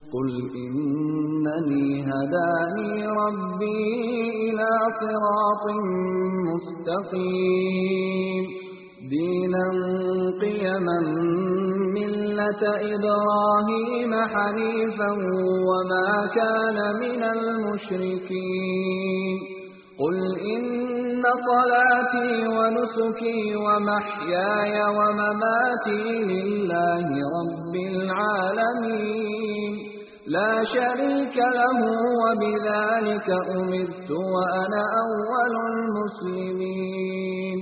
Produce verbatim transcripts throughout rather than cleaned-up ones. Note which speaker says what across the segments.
Speaker 1: قل إنني هداني ربي إلى صراط مستقيم دينا قيما ملة إبراهيم حنيفا وما كان من المشركين قل إن صلاتي ونسكي ومحياي ومماتي لله رب العالمين لا شريك له وبذلك أمرت وأنا أول المسلمين.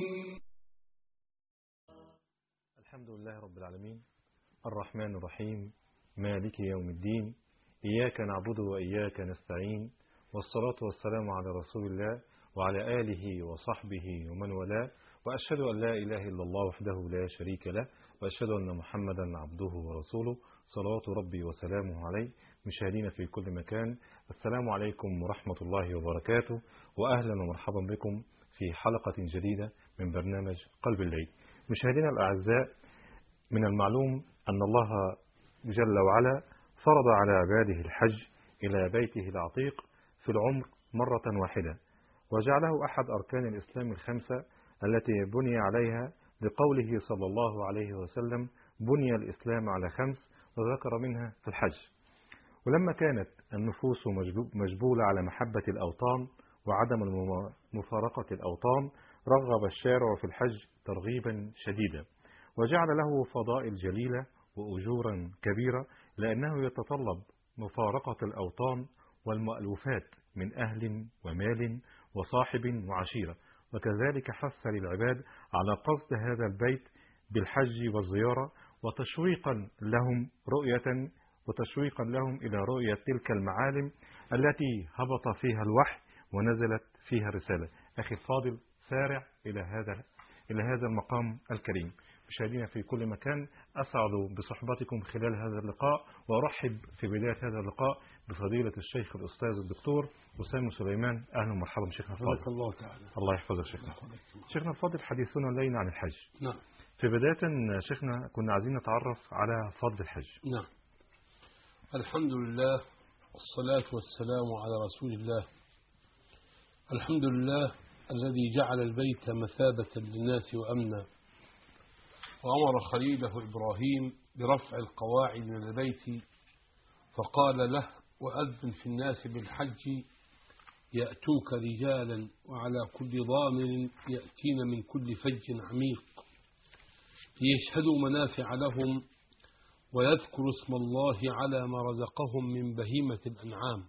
Speaker 2: الحمد لله رب العالمين الرحمن الرحيم مالك يوم الدين إياك نعبد وإياك نستعين والصلاة والسلام على رسول الله وعلى آله وصحبه ومن والاه وأشهد أن لا إله إلا الله وحده لا شريك له وأشهد أن محمدا عبده ورسوله صلوات ربي وسلامه عليه. مشاهدين في كل مكان، السلام عليكم ورحمة الله وبركاته، وأهلا ومرحبا بكم في حلقة جديدة من برنامج قلب الليل. مشاهدينا الأعزاء، من المعلوم أن الله جل وعلا فرض على عباده الحج إلى بيته العتيق في العمر مرة واحدة، وجعله أحد أركان الإسلام الخمسة التي بني عليها لقوله صلى الله عليه وسلم: بني الإسلام على خمس، وذكر منها الحج. ولما كانت النفوس مجبولة على محبة الأوطان وعدم مفارقة الأوطان، رغب الشارع في الحج ترغيبا شديدا، وجعل له فضائل جليلة وأجورا كبيرة، لأنه يتطلب مفارقة الأوطان والمألوفات من أهل ومال وصاحب وعشيرة. وكذلك حث للعباد على قصد هذا البيت بالحج والزيارة، وتشويقا لهم رؤية وتشويقا لهم إلى رؤية تلك المعالم التي هبط فيها الوحي ونزلت فيها الرسالة. أخي الفاضل، سارع إلى هذا إلى هذا المقام الكريم. مشاهدينا في كل مكان، أسعد بصحبتكم خلال هذا اللقاء، وأرحب في بداية هذا اللقاء بفضيلة الشيخ الأستاذ الدكتور أسامة سليمان. أهلا ومرحبا شيخنا الفاضل.
Speaker 3: الله تعالى.
Speaker 2: الله يحفظك شيخنا. شيخنا الفاضل، حديثنا الليلة عن الحج.
Speaker 3: نعم.
Speaker 2: في بداية شيخنا كنا عايزين نتعرف على فضل الحج.
Speaker 3: نعم. الحمد لله والصلاة والسلام على رسول الله. الحمد لله الذي جعل البيت مثابة للناس وأمنا، وأمر خليله إبراهيم برفع القواعد من البيت، فقال له: وأذن في الناس بالحج يأتوك رجالا وعلى كل ضامر يأتين من كل فج عميق ليشهدوا منافع لهم ويذكروا اسم الله على ما رزقهم من بهيمة الأنعام.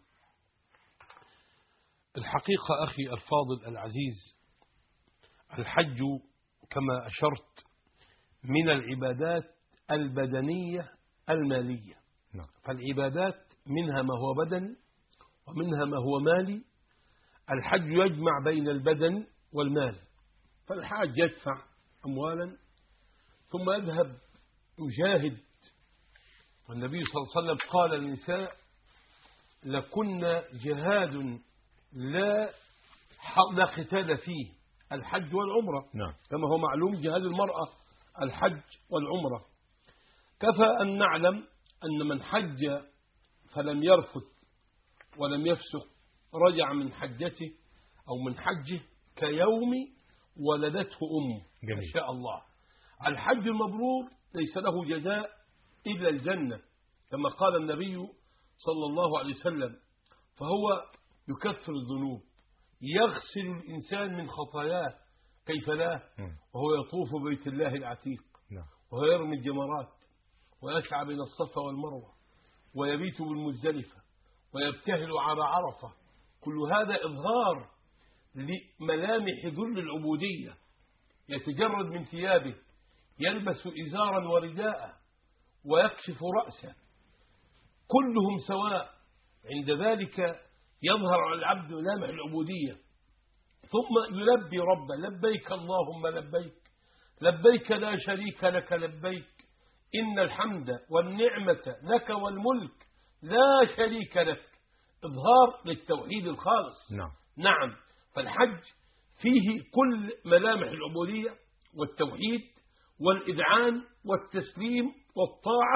Speaker 3: الحقيقة أخي الفاضل العزيز، الحج كما أشرت من العبادات البدنية المالية.
Speaker 2: نعم.
Speaker 3: فالعبادات منها ما هو بدني ومنها ما هو مالي. الحج يجمع بين البدن والمال، فالحاج يدفع أموالا ثم يذهب يجاهد. والنبي صلى الله عليه وسلم قال للنساء: لكن جهاد لا لا قتال فيه، الحج والعمرة.
Speaker 2: نعم.
Speaker 3: كما هو معلوم جهاد المرأة الحج والعمرة. كفى أن نعلم أن من حج فلم يرفث ولم يفسق رجع من حجته أو من حجه كيوم ولدته أمه.
Speaker 2: جميل.
Speaker 3: إن شاء الله. الحج المبرور ليس له جزاء إلا الجنة، كما قال النبي صلى الله عليه وسلم: فهو يكفر الذنوب، يغسل الإنسان من خطاياه، كيف لا، وهو يطوف بيت الله العتيق، وهو يرمي الجمرات ويسعى بين الصفا والمروة ويبيت بالمزدلفة ويبتهل على عرفة. كل هذا إظهار لملامح ذل العبودية. يتجرد من ثيابه، يلبس إزارا ورداء ويكشف رأسه، كلهم سواء. عند ذلك يظهر على العبد ملامح العبودية، ثم يلبي ربه: لبيك اللهم لبيك، لبيك لا شريك لك لبيك، إن الحمد والنعمة لك والملك لا شريك لك. إظهار للتوحيد الخالص.
Speaker 2: نعم.
Speaker 3: نعم. فالحج فيه كل ملامح العبودية والتوحيد والإذعان والتسليم والطاعة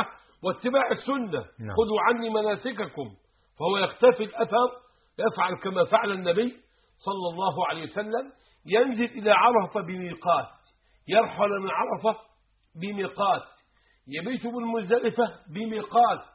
Speaker 3: واتباع السنة.
Speaker 2: نعم.
Speaker 3: خذوا عني مناسككم. فهو يختفي الأثر، يفعل كما فعل النبي صلى الله عليه وسلم، ينزل إلى عرفة بميقات، يرحل من عرفة بميقات، يبيت بالمزدلفة بميقات،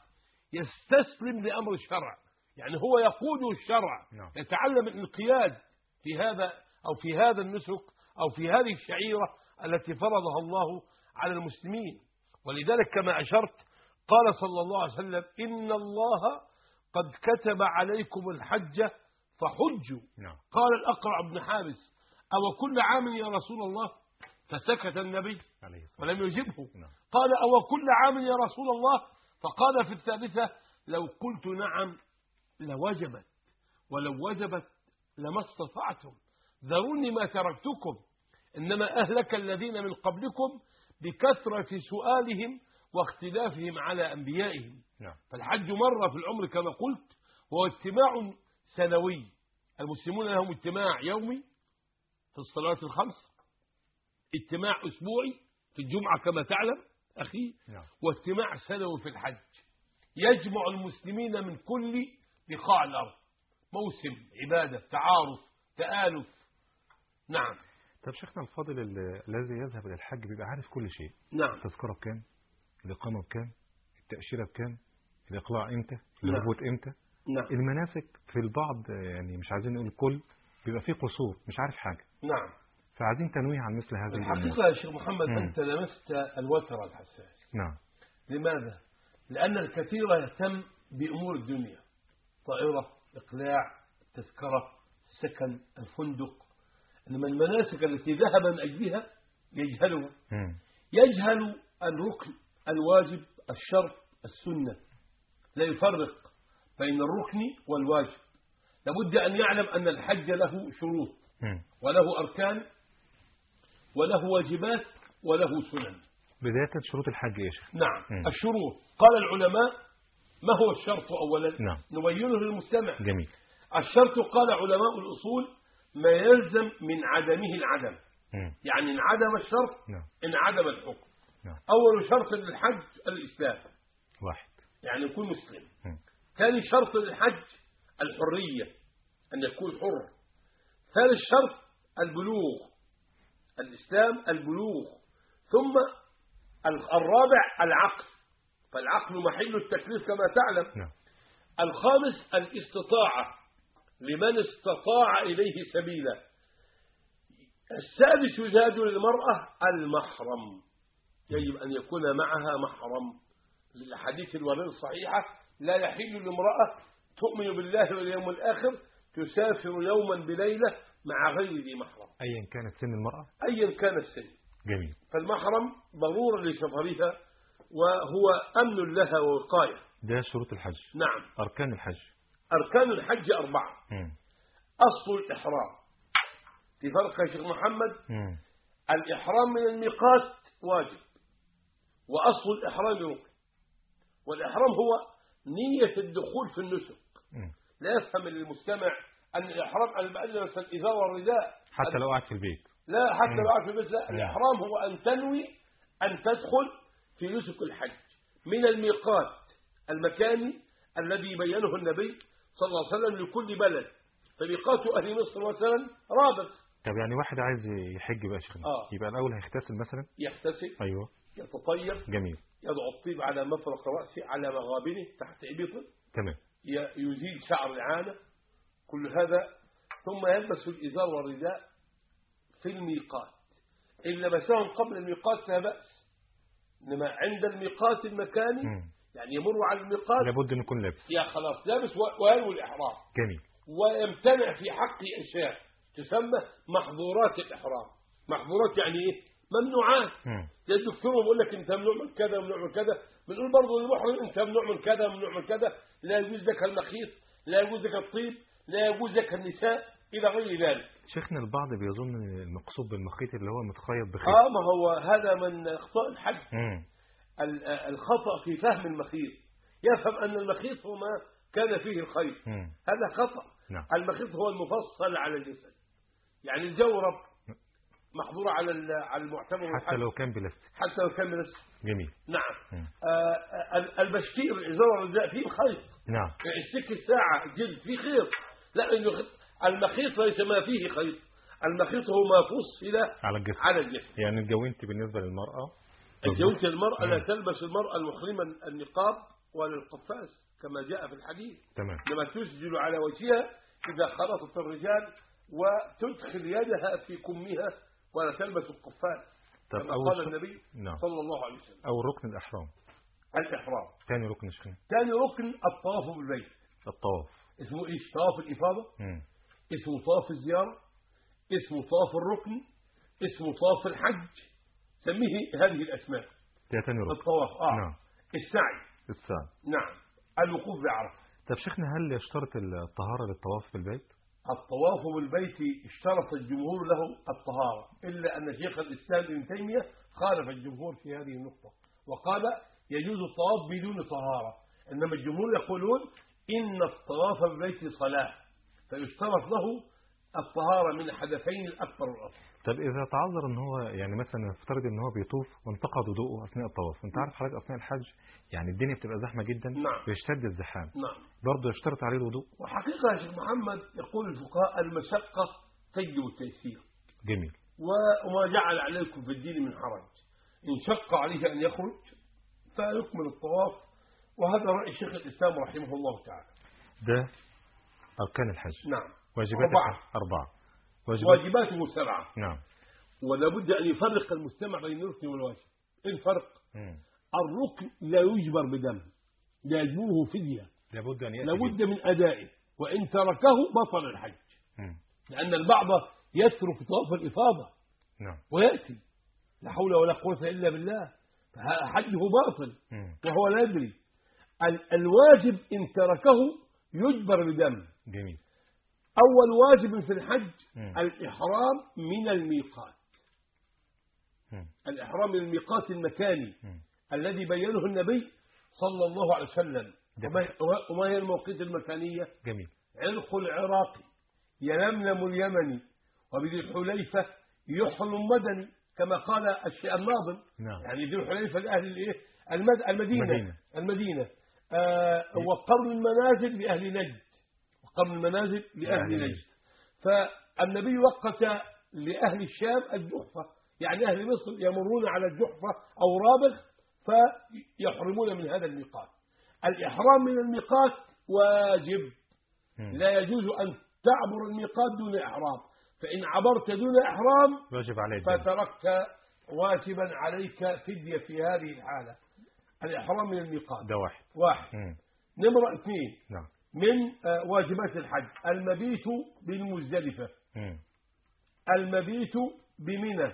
Speaker 3: يستسلم لأمر الشرع، يعني هو يقود الشرع.
Speaker 2: نعم.
Speaker 3: يتعلم الانقياد في هذا أو في هذا النسك أو في هذه الشعيرة التي فرضها الله على المسلمين. ولذلك كما أشرت قال صلى الله عليه وسلم: إن الله قد كتب عليكم الحج فحجوا.
Speaker 2: نعم.
Speaker 3: قال الأقرع بن حابس: أو كل عام يا رسول الله؟ فسكت النبي
Speaker 2: عليه الصلاة
Speaker 3: ولم يجبه.
Speaker 2: نعم.
Speaker 3: قال: أو كل عام يا رسول الله؟ فقال في الثالثة: لو قلت نعم لوجبت، ولو وجبت لما استطعتم، ذروني ما تركتكم، إنما أهلك الذين من قبلكم بكثرة سؤالهم واختلافهم على أنبيائهم.
Speaker 2: نعم.
Speaker 3: فالحج مرة في العمر كما قلت، هو اجتماع سنوي. المسلمون لهم اجتماع يومي في الصلوات الخمس، اجتماع أسبوعي في الجمعة كما تعلم أخي،
Speaker 2: نعم.
Speaker 3: واجتماع سنوي في الحج، يجمع المسلمين من كل بقاع الأرض، موسم عبادة، تعارف، تآلف. نعم.
Speaker 2: طب شيخنا الفاضل، ال- الذي يذهب إلى الحج بيبقى عارف كل شيء.
Speaker 3: نعم.
Speaker 2: التذكرة بكام، الإقامة بكام، التأشيرة بكام، الإقلاع إمتى،
Speaker 3: نعم.
Speaker 2: الهبوط إمتى.
Speaker 3: نعم.
Speaker 2: المناسك في البعض يعني مش عايزين نقول الكل، بيبقى فيه قصور، مش عارف حاجة.
Speaker 3: نعم.
Speaker 2: فعايزين تنويه عن مثل هذه الأمور.
Speaker 3: الحقيقة يا شيخ محمد،
Speaker 2: مم.
Speaker 3: أنت لمست الوتر الحساس.
Speaker 2: نعم.
Speaker 3: لماذا؟ لأن الكثير يهتم بأمور الدنيا، طائرة، إقلاع، تذكرة، السكن، الفندق، إنما المناسك التي ذهب من أجلها يجهلها.
Speaker 2: مم.
Speaker 3: يجهل الركن، الواجب، الشرط، السنة، لا يفرق بين الركن والواجب. لابد أن يعلم أن الحج له شروط
Speaker 2: مم.
Speaker 3: وله أركان وله واجبات وله سنن.
Speaker 2: بداية شروط الحج يا شيخ.
Speaker 3: نعم.
Speaker 2: مم.
Speaker 3: الشروط، قال العلماء: ما هو الشرط أولا؟
Speaker 2: نعم.
Speaker 3: نبينه للمستمع.
Speaker 2: جميل.
Speaker 3: الشرط قال علماء الأصول: ما يلزم من عدمه العدم،
Speaker 2: مم.
Speaker 3: يعني إن عدم الشرط
Speaker 2: نعم.
Speaker 3: انعدم الحكم.
Speaker 2: نعم.
Speaker 3: أول شرط للحج الإسلام،
Speaker 2: واحد.
Speaker 3: يعني يكون مسلم.
Speaker 2: مم.
Speaker 3: ثاني شرط للحج الحرية، أن يكون حر. ثالث شرط البلوغ، الإسلام البلوغ. ثم الرابع العقل، فالعقل محل التكليف كما تعلم.
Speaker 2: نعم.
Speaker 3: الخامس الاستطاعة، لمن استطاع إليه سبيلا. السادس يزاد للمرأة المحرم، يجب أن يكون معها محرم، للحديث الوارد الصحيحة: لا يحل لامرأة تؤمن بالله واليوم الآخر تسافر يوما بليلة مع غير ذي محرم،
Speaker 2: أيا كانت سن المرأة.
Speaker 3: أيا كان السن.
Speaker 2: جميل.
Speaker 3: فالمحرم ضرورة لسفرها وهو أمن لها ووقاية.
Speaker 2: ده شروط الحج.
Speaker 3: نعم.
Speaker 2: أركان الحج.
Speaker 3: أركان الحج أربعة.
Speaker 2: مم.
Speaker 3: أصل الإحرام، في فرق يا شيخ محمد.
Speaker 2: مم.
Speaker 3: الإحرام من الميقات واجب، وأصل الإحرام ركن. والإحرام هو نية الدخول في النسك.
Speaker 2: مم.
Speaker 3: لا يفهم المستمع أن الإحرام أن بأن مثلا الإزار والرداء،
Speaker 2: حتى لو قاعد في البيت.
Speaker 3: لا، حتى
Speaker 2: مم.
Speaker 3: لو قاعد في البيت لا.
Speaker 2: مم.
Speaker 3: الإحرام هو أن تنوي أن تدخل في نسك الحج من الميقات المكاني الذي بينه النبي صلى الله عليه وسلم لكل بلد. فميقات أهل مصر مثلا رابط.
Speaker 2: طب يعني واحد عايز يحج بقى يا شيخنا،
Speaker 3: آه.
Speaker 2: يبقى الأول هيغتسل مثلا.
Speaker 3: يغتسل،
Speaker 2: أيوه.
Speaker 3: يتطيب،
Speaker 2: جميل.
Speaker 3: يضع الطيب على مفرق رأسه، على مغابنه، تحت إبطه،
Speaker 2: تمام.
Speaker 3: ي- يزيل شعر العانة، كل هذا. ثم يلبس الإزار والرداء في الميقات. إن لبسهم قبل الميقات فلا بأس، إنما عند الميقات المكاني
Speaker 2: مم.
Speaker 3: يعني يمر على الميقات
Speaker 2: لابد أن يكون لابس.
Speaker 3: يا خلاص لابس و- وينوي الإحرام.
Speaker 2: جميل.
Speaker 3: ويمتنع في حقه أشياء تسمى محظورات الإحرام. محظورات يعني إيه؟ ممنوعات.
Speaker 2: مم.
Speaker 3: الدكتور بيقول لك أنت ممنوع من كذا ممنوع من كذا، بنقول برضه للمحرم أنت ممنوع من كذا ممنوع من كذا، لا يجوز لك المخيط، لا يجوز لك الطيب، لا يجوز لك النساء، إلى غير ذلك.
Speaker 2: شيخنا البعض بيظن المقصود بالمخيط اللي هو متخيط بخيط.
Speaker 3: آه ما هو هذا من أخطاء الحج.
Speaker 2: مم.
Speaker 3: ال- الخطأ في فهم المخيط، يفهم أن المخيط هو ما كان فيه الخيط.
Speaker 2: مم.
Speaker 3: هذا خطأ.
Speaker 2: نعم.
Speaker 3: المخيط هو المفصل على الجسد، يعني الجورب محظورة على على المعتمر
Speaker 2: حتى لو كان بلاستيك.
Speaker 3: حتى لو كان بلاستيك.
Speaker 2: جميل.
Speaker 3: نعم. آه البشكير الإزار الرداء فيه خيط.
Speaker 2: نعم.
Speaker 3: السك الساعة الجلد فيه خيط. لا إنه المخيط ليس ما فيه خيط، المخيط هو ما فصل
Speaker 2: على الجسم.
Speaker 3: على الجسم.
Speaker 2: يعني الجوانت بالنسبة للمرأة،
Speaker 3: الجوانت المرأة لا تلبس المرأة المحرمة النقاب ولا القفاز كما جاء في الحديث.
Speaker 2: تمام.
Speaker 3: لما تسجل على وجهها إذا خلطت الرجال وتدخل يدها في كمها ولا تلبس القفاز كما قال النبي
Speaker 2: نعم.
Speaker 3: صلى الله عليه وسلم.
Speaker 2: أو ركن الإحرام.
Speaker 3: الإحرام.
Speaker 2: ثاني ركن شنو؟
Speaker 3: ثاني ركن الطواف بالبيت.
Speaker 2: الطواف.
Speaker 3: اسمه إيش؟ طواف الإفاضة.
Speaker 2: مم.
Speaker 3: اسمه طواف الزيارة. اسمه طواف الركن. اسمه طواف الحج. سميه هذه الأسماء.
Speaker 2: ده ثاني ركن.
Speaker 3: الطواف. آه.
Speaker 2: نعم.
Speaker 3: السعي.
Speaker 2: السعي.
Speaker 3: نعم. الوقوف بعرفة.
Speaker 2: طب شيخنا، هل يشترط الطهارة للطواف بالبيت؟
Speaker 3: الطواف بالبيت اشترط الجمهور له الطهارة، إلا أن شيخ الإسلام ابن تيمية خالف الجمهور في هذه النقطة وقال يجوز الطواف بدون طهارة، إنما الجمهور يقولون إن الطواف بالبيت صلاة فيشترط له الطهارة من الحدثين الأكبر والأصغر.
Speaker 2: طب إذا تعذر إن هو يعني مثلا نفترض إن هو بيطوف وانتقد وضوءه أثناء الطواف، أنت عارف حضرتك أثناء الحج يعني الدنيا بتبقى زحمة جدا.
Speaker 3: نعم.
Speaker 2: بيشتد الزحام.
Speaker 3: نعم.
Speaker 2: برضه يشترط عليه الوضوء.
Speaker 3: وحقيقة يا شيخ محمد يقول الفقهاء المشقة تجلب التيسير.
Speaker 2: جميل.
Speaker 3: وما جعل عليكم في الدين من حرج، إن شق عليه أن يخرج فيكمل الطواف، وهذا رأي شيخ الإسلام رحمه الله تعالى.
Speaker 2: ده أركان الحج.
Speaker 3: نعم.
Speaker 2: واجبات
Speaker 3: أربعة.
Speaker 2: أربعة.
Speaker 3: واجبات. واجباته سبعة.
Speaker 2: نعم.
Speaker 3: ولا بد أن يفرق المستمع بين الركن والواجب. إيه الفرق؟
Speaker 2: مم.
Speaker 3: الركن لا يجبر بدم، يجبره فدية،
Speaker 2: لابد أن يأتي
Speaker 3: لابد من أدائه، وإن تركه بطل الحج.
Speaker 2: مم.
Speaker 3: لأن البعض يترك طواف الإفاضة.
Speaker 2: نعم.
Speaker 3: ويأتي لا حول ولا قوة إلا بالله، حجه باطل.
Speaker 2: مم.
Speaker 3: وهو لا يدري. الواجب إن تركه يجبر بدم.
Speaker 2: جميل.
Speaker 3: أول واجب في الحج
Speaker 2: مم.
Speaker 3: الإحرام من الميقات.
Speaker 2: مم.
Speaker 3: الإحرام من الميقات المكاني
Speaker 2: مم.
Speaker 3: الذي بينه النبي صلى الله عليه وسلم. وما هي الموقيت المكانية؟
Speaker 2: جميل.
Speaker 3: علق العراقي، يلملم اليمني، وبذي الحليفة يحرم مدني كما قال الشيء الناظم.
Speaker 2: نعم.
Speaker 3: يعني ذي الحليفة لأهل الإيه؟ المد... المدينة.
Speaker 2: المدينة.
Speaker 3: المدينة. آه وقرن المنازل لأهل نجد. وقرن المنازل لأهل نجد. فالنبي وقت لأهل الشام الجحفة، يعني أهل مصر يمرون على الجحفة أو رابغ فيحرمون من هذا الميقات. الإحرام من الميقات واجب. م. لا يجوز أن تعبر الميقات دون إحرام، فإن عبرت دون إحرام
Speaker 2: واجب عليك
Speaker 3: فتركت واجبا عليك فدية في هذه الحالة. الإحرام من الميقات
Speaker 2: ده واحد.
Speaker 3: واحد. م. نمرة اثنين.
Speaker 2: نعم.
Speaker 3: من واجبات الحج المبيت بالمزدلفة. م. المبيت بمنى.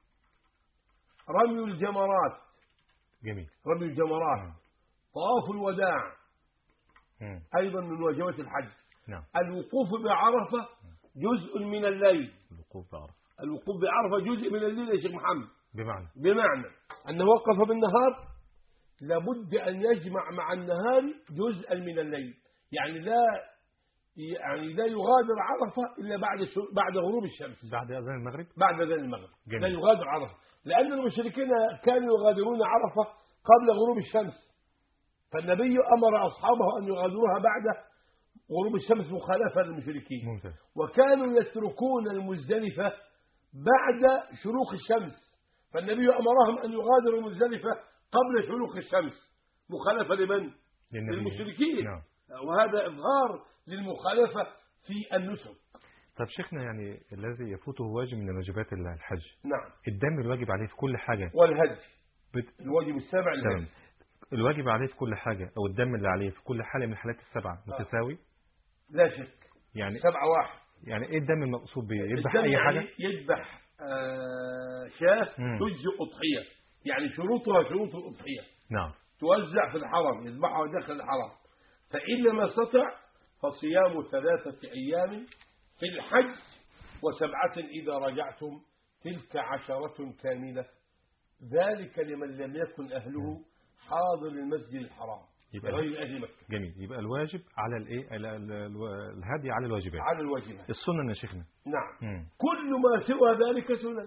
Speaker 3: رمي الجمرات.
Speaker 2: جميل.
Speaker 3: رمي الجمرات. م. طواف الوداع.
Speaker 2: م.
Speaker 3: أيضا من واجبات الحج.
Speaker 2: نعم.
Speaker 3: الوقوف بعرفة جزء من الليل.
Speaker 2: الوقوف بعرفة.
Speaker 3: الوقوف بعرفة جزء من الليل يا شيخ محمد.
Speaker 2: بمعنى
Speaker 3: بمعنى أنه وقف بالنهار لابد أن يجمع مع النهار جزءا من الليل، يعني لا يعني لا يغادر عرفة إلا بعد بعد غروب الشمس.
Speaker 2: بعد أذان المغرب.
Speaker 3: بعد أذان المغرب.
Speaker 2: جميل.
Speaker 3: لا يغادر عرفة، لأن المشركين كانوا يغادرون عرفة قبل غروب الشمس، فالنبي أمر أصحابه أن يغادروها بعد غروب الشمس مخالفة للمشركين.
Speaker 2: ممتاز.
Speaker 3: وكانوا يتركون المزدلفة بعد شروق الشمس، فالنبي أمرهم أن يغادروا المزدلفة قبل شروق الشمس مخالفة لمن؟ للمشركين.
Speaker 2: نعم.
Speaker 3: وهذا إظهار للمخالفة في النسك.
Speaker 2: طب شيخنا، يعني الذي يفوته واجب من واجبات الحج.
Speaker 3: نعم.
Speaker 2: الدم الواجب عليه في كل حاجة.
Speaker 3: والهدي.
Speaker 2: بت...
Speaker 3: الواجب السابع الهدي.
Speaker 2: الواجب عليه في كل حاجة أو الدم اللي عليه في كل حالة من الحالات السبعة متساوي؟
Speaker 3: لا شك.
Speaker 2: يعني
Speaker 3: سبعة واحد.
Speaker 2: يعني إيه الدم المقصود بيه؟ يذبح أي حاجة؟
Speaker 3: يعني يذبح آه شاة تجزئ أضحية، يعني شروطها شروط الأضحية.
Speaker 2: نعم.
Speaker 3: توزع في الحرم، يذبحها داخل الحرم، فإن لم يستطع فصيام ثلاثة أيام في الحج وسبعة إذا رجعتم تلك عشرة كاملة، ذلك لمن لم يكن أهله حاضر المسجد الحرام غير أهل مكة.
Speaker 2: جميل. يبقى الواجب على الايه الهدي على الواجبات.
Speaker 3: على الواجبات.
Speaker 2: السنن يا شيخنا.
Speaker 3: نعم.
Speaker 2: مم.
Speaker 3: كل ما سوى ذلك سنن.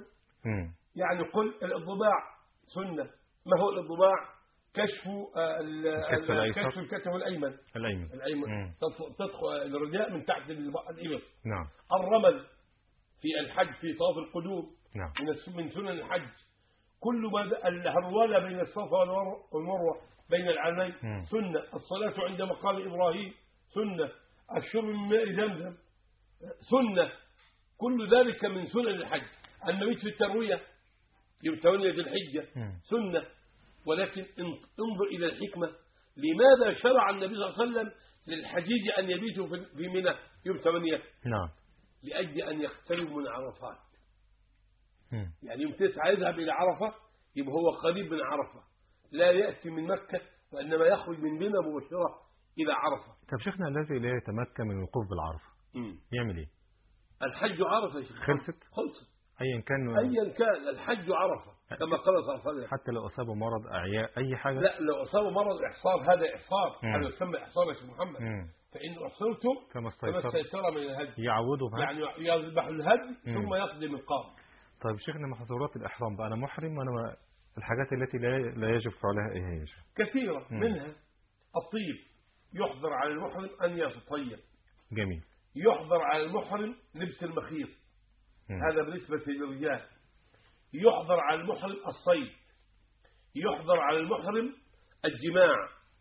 Speaker 2: مم.
Speaker 3: يعني قل الانضباع سنة. ما هو الانضباع؟ كشف آه، ال-
Speaker 2: الكتف
Speaker 3: ال-
Speaker 2: الأيسر.
Speaker 3: كشف الكتف الأيمن
Speaker 2: الأيمن.
Speaker 3: الأيمن
Speaker 2: مم.
Speaker 3: تدخل- تدخل الرداء من تحت الب- الإبط.
Speaker 2: نعم.
Speaker 3: الرمل في الحج في طواف القدوم
Speaker 2: نعم.
Speaker 3: من الس- من سنن الحج. كل ما د- الهرولة بين الصفا والمر- والمروة بين العلمين
Speaker 2: مم.
Speaker 3: سنة. الصلاة عند مقام إبراهيم سنة. الشرب من ماء زمزم سنة. كل ذلك من سنن الحج. المبيت في التروية يوم ثمانية ذي الحجة
Speaker 2: مم.
Speaker 3: سنة. ولكن ان- انظر إلى الحكمة. لماذا شرع النبي صلى الله عليه وسلم للحجيج أن يبيتوا في- في منى يوم ثمانية؟
Speaker 2: نعم.
Speaker 3: لأجل أن يقتربوا من عرفات.
Speaker 2: مم.
Speaker 3: يعني يوم تسعة يذهب إلى عرفة يبقى هو قريب من عرفة، لا يأتي من مكة وإنما يخرج من منى مباشرة إلى عرفة.
Speaker 2: طب شيخنا الذي لا يتمكن من الوقوف بالعرفة
Speaker 3: مم.
Speaker 2: يعمل ايه؟
Speaker 3: الحج عرفة يا شيخ.
Speaker 2: خلصت؟
Speaker 3: خلصت
Speaker 2: ايا كان.
Speaker 3: أيا كان الحج عرفة كما قال صلى الله عليه وسلم.
Speaker 2: حتى لو اصابه مرض اعياء اي حاجه؟
Speaker 3: لا، لو أصاب مرض إحصار هذا إحصار،
Speaker 2: مم.
Speaker 3: هذا يسمى إحصار يا شيخ محمد.
Speaker 2: مم.
Speaker 3: فإن أحصرتم
Speaker 2: كما
Speaker 3: فما
Speaker 2: استيسر
Speaker 3: استيسر من الهدي،
Speaker 2: يعودوا بها.
Speaker 3: يعني يذبح الهدي
Speaker 2: مم.
Speaker 3: ثم يقضي القام.
Speaker 2: طيب شيخنا محظورات الاحرام بقى، انا محرم وانا ما- الحاجات التي لا لا يجب فعلها ايه هي يا شيخ؟
Speaker 3: كثيرة
Speaker 2: مم.
Speaker 3: منها الطيب. يحضر على المحرم أن يتطيب.
Speaker 2: جميل.
Speaker 3: يحضر على المحرم لبس المخيط،
Speaker 2: مم.
Speaker 3: هذا بالنسبة للرجال. يحضر على المحرم الصيد. يحضر على المحرم الجماع.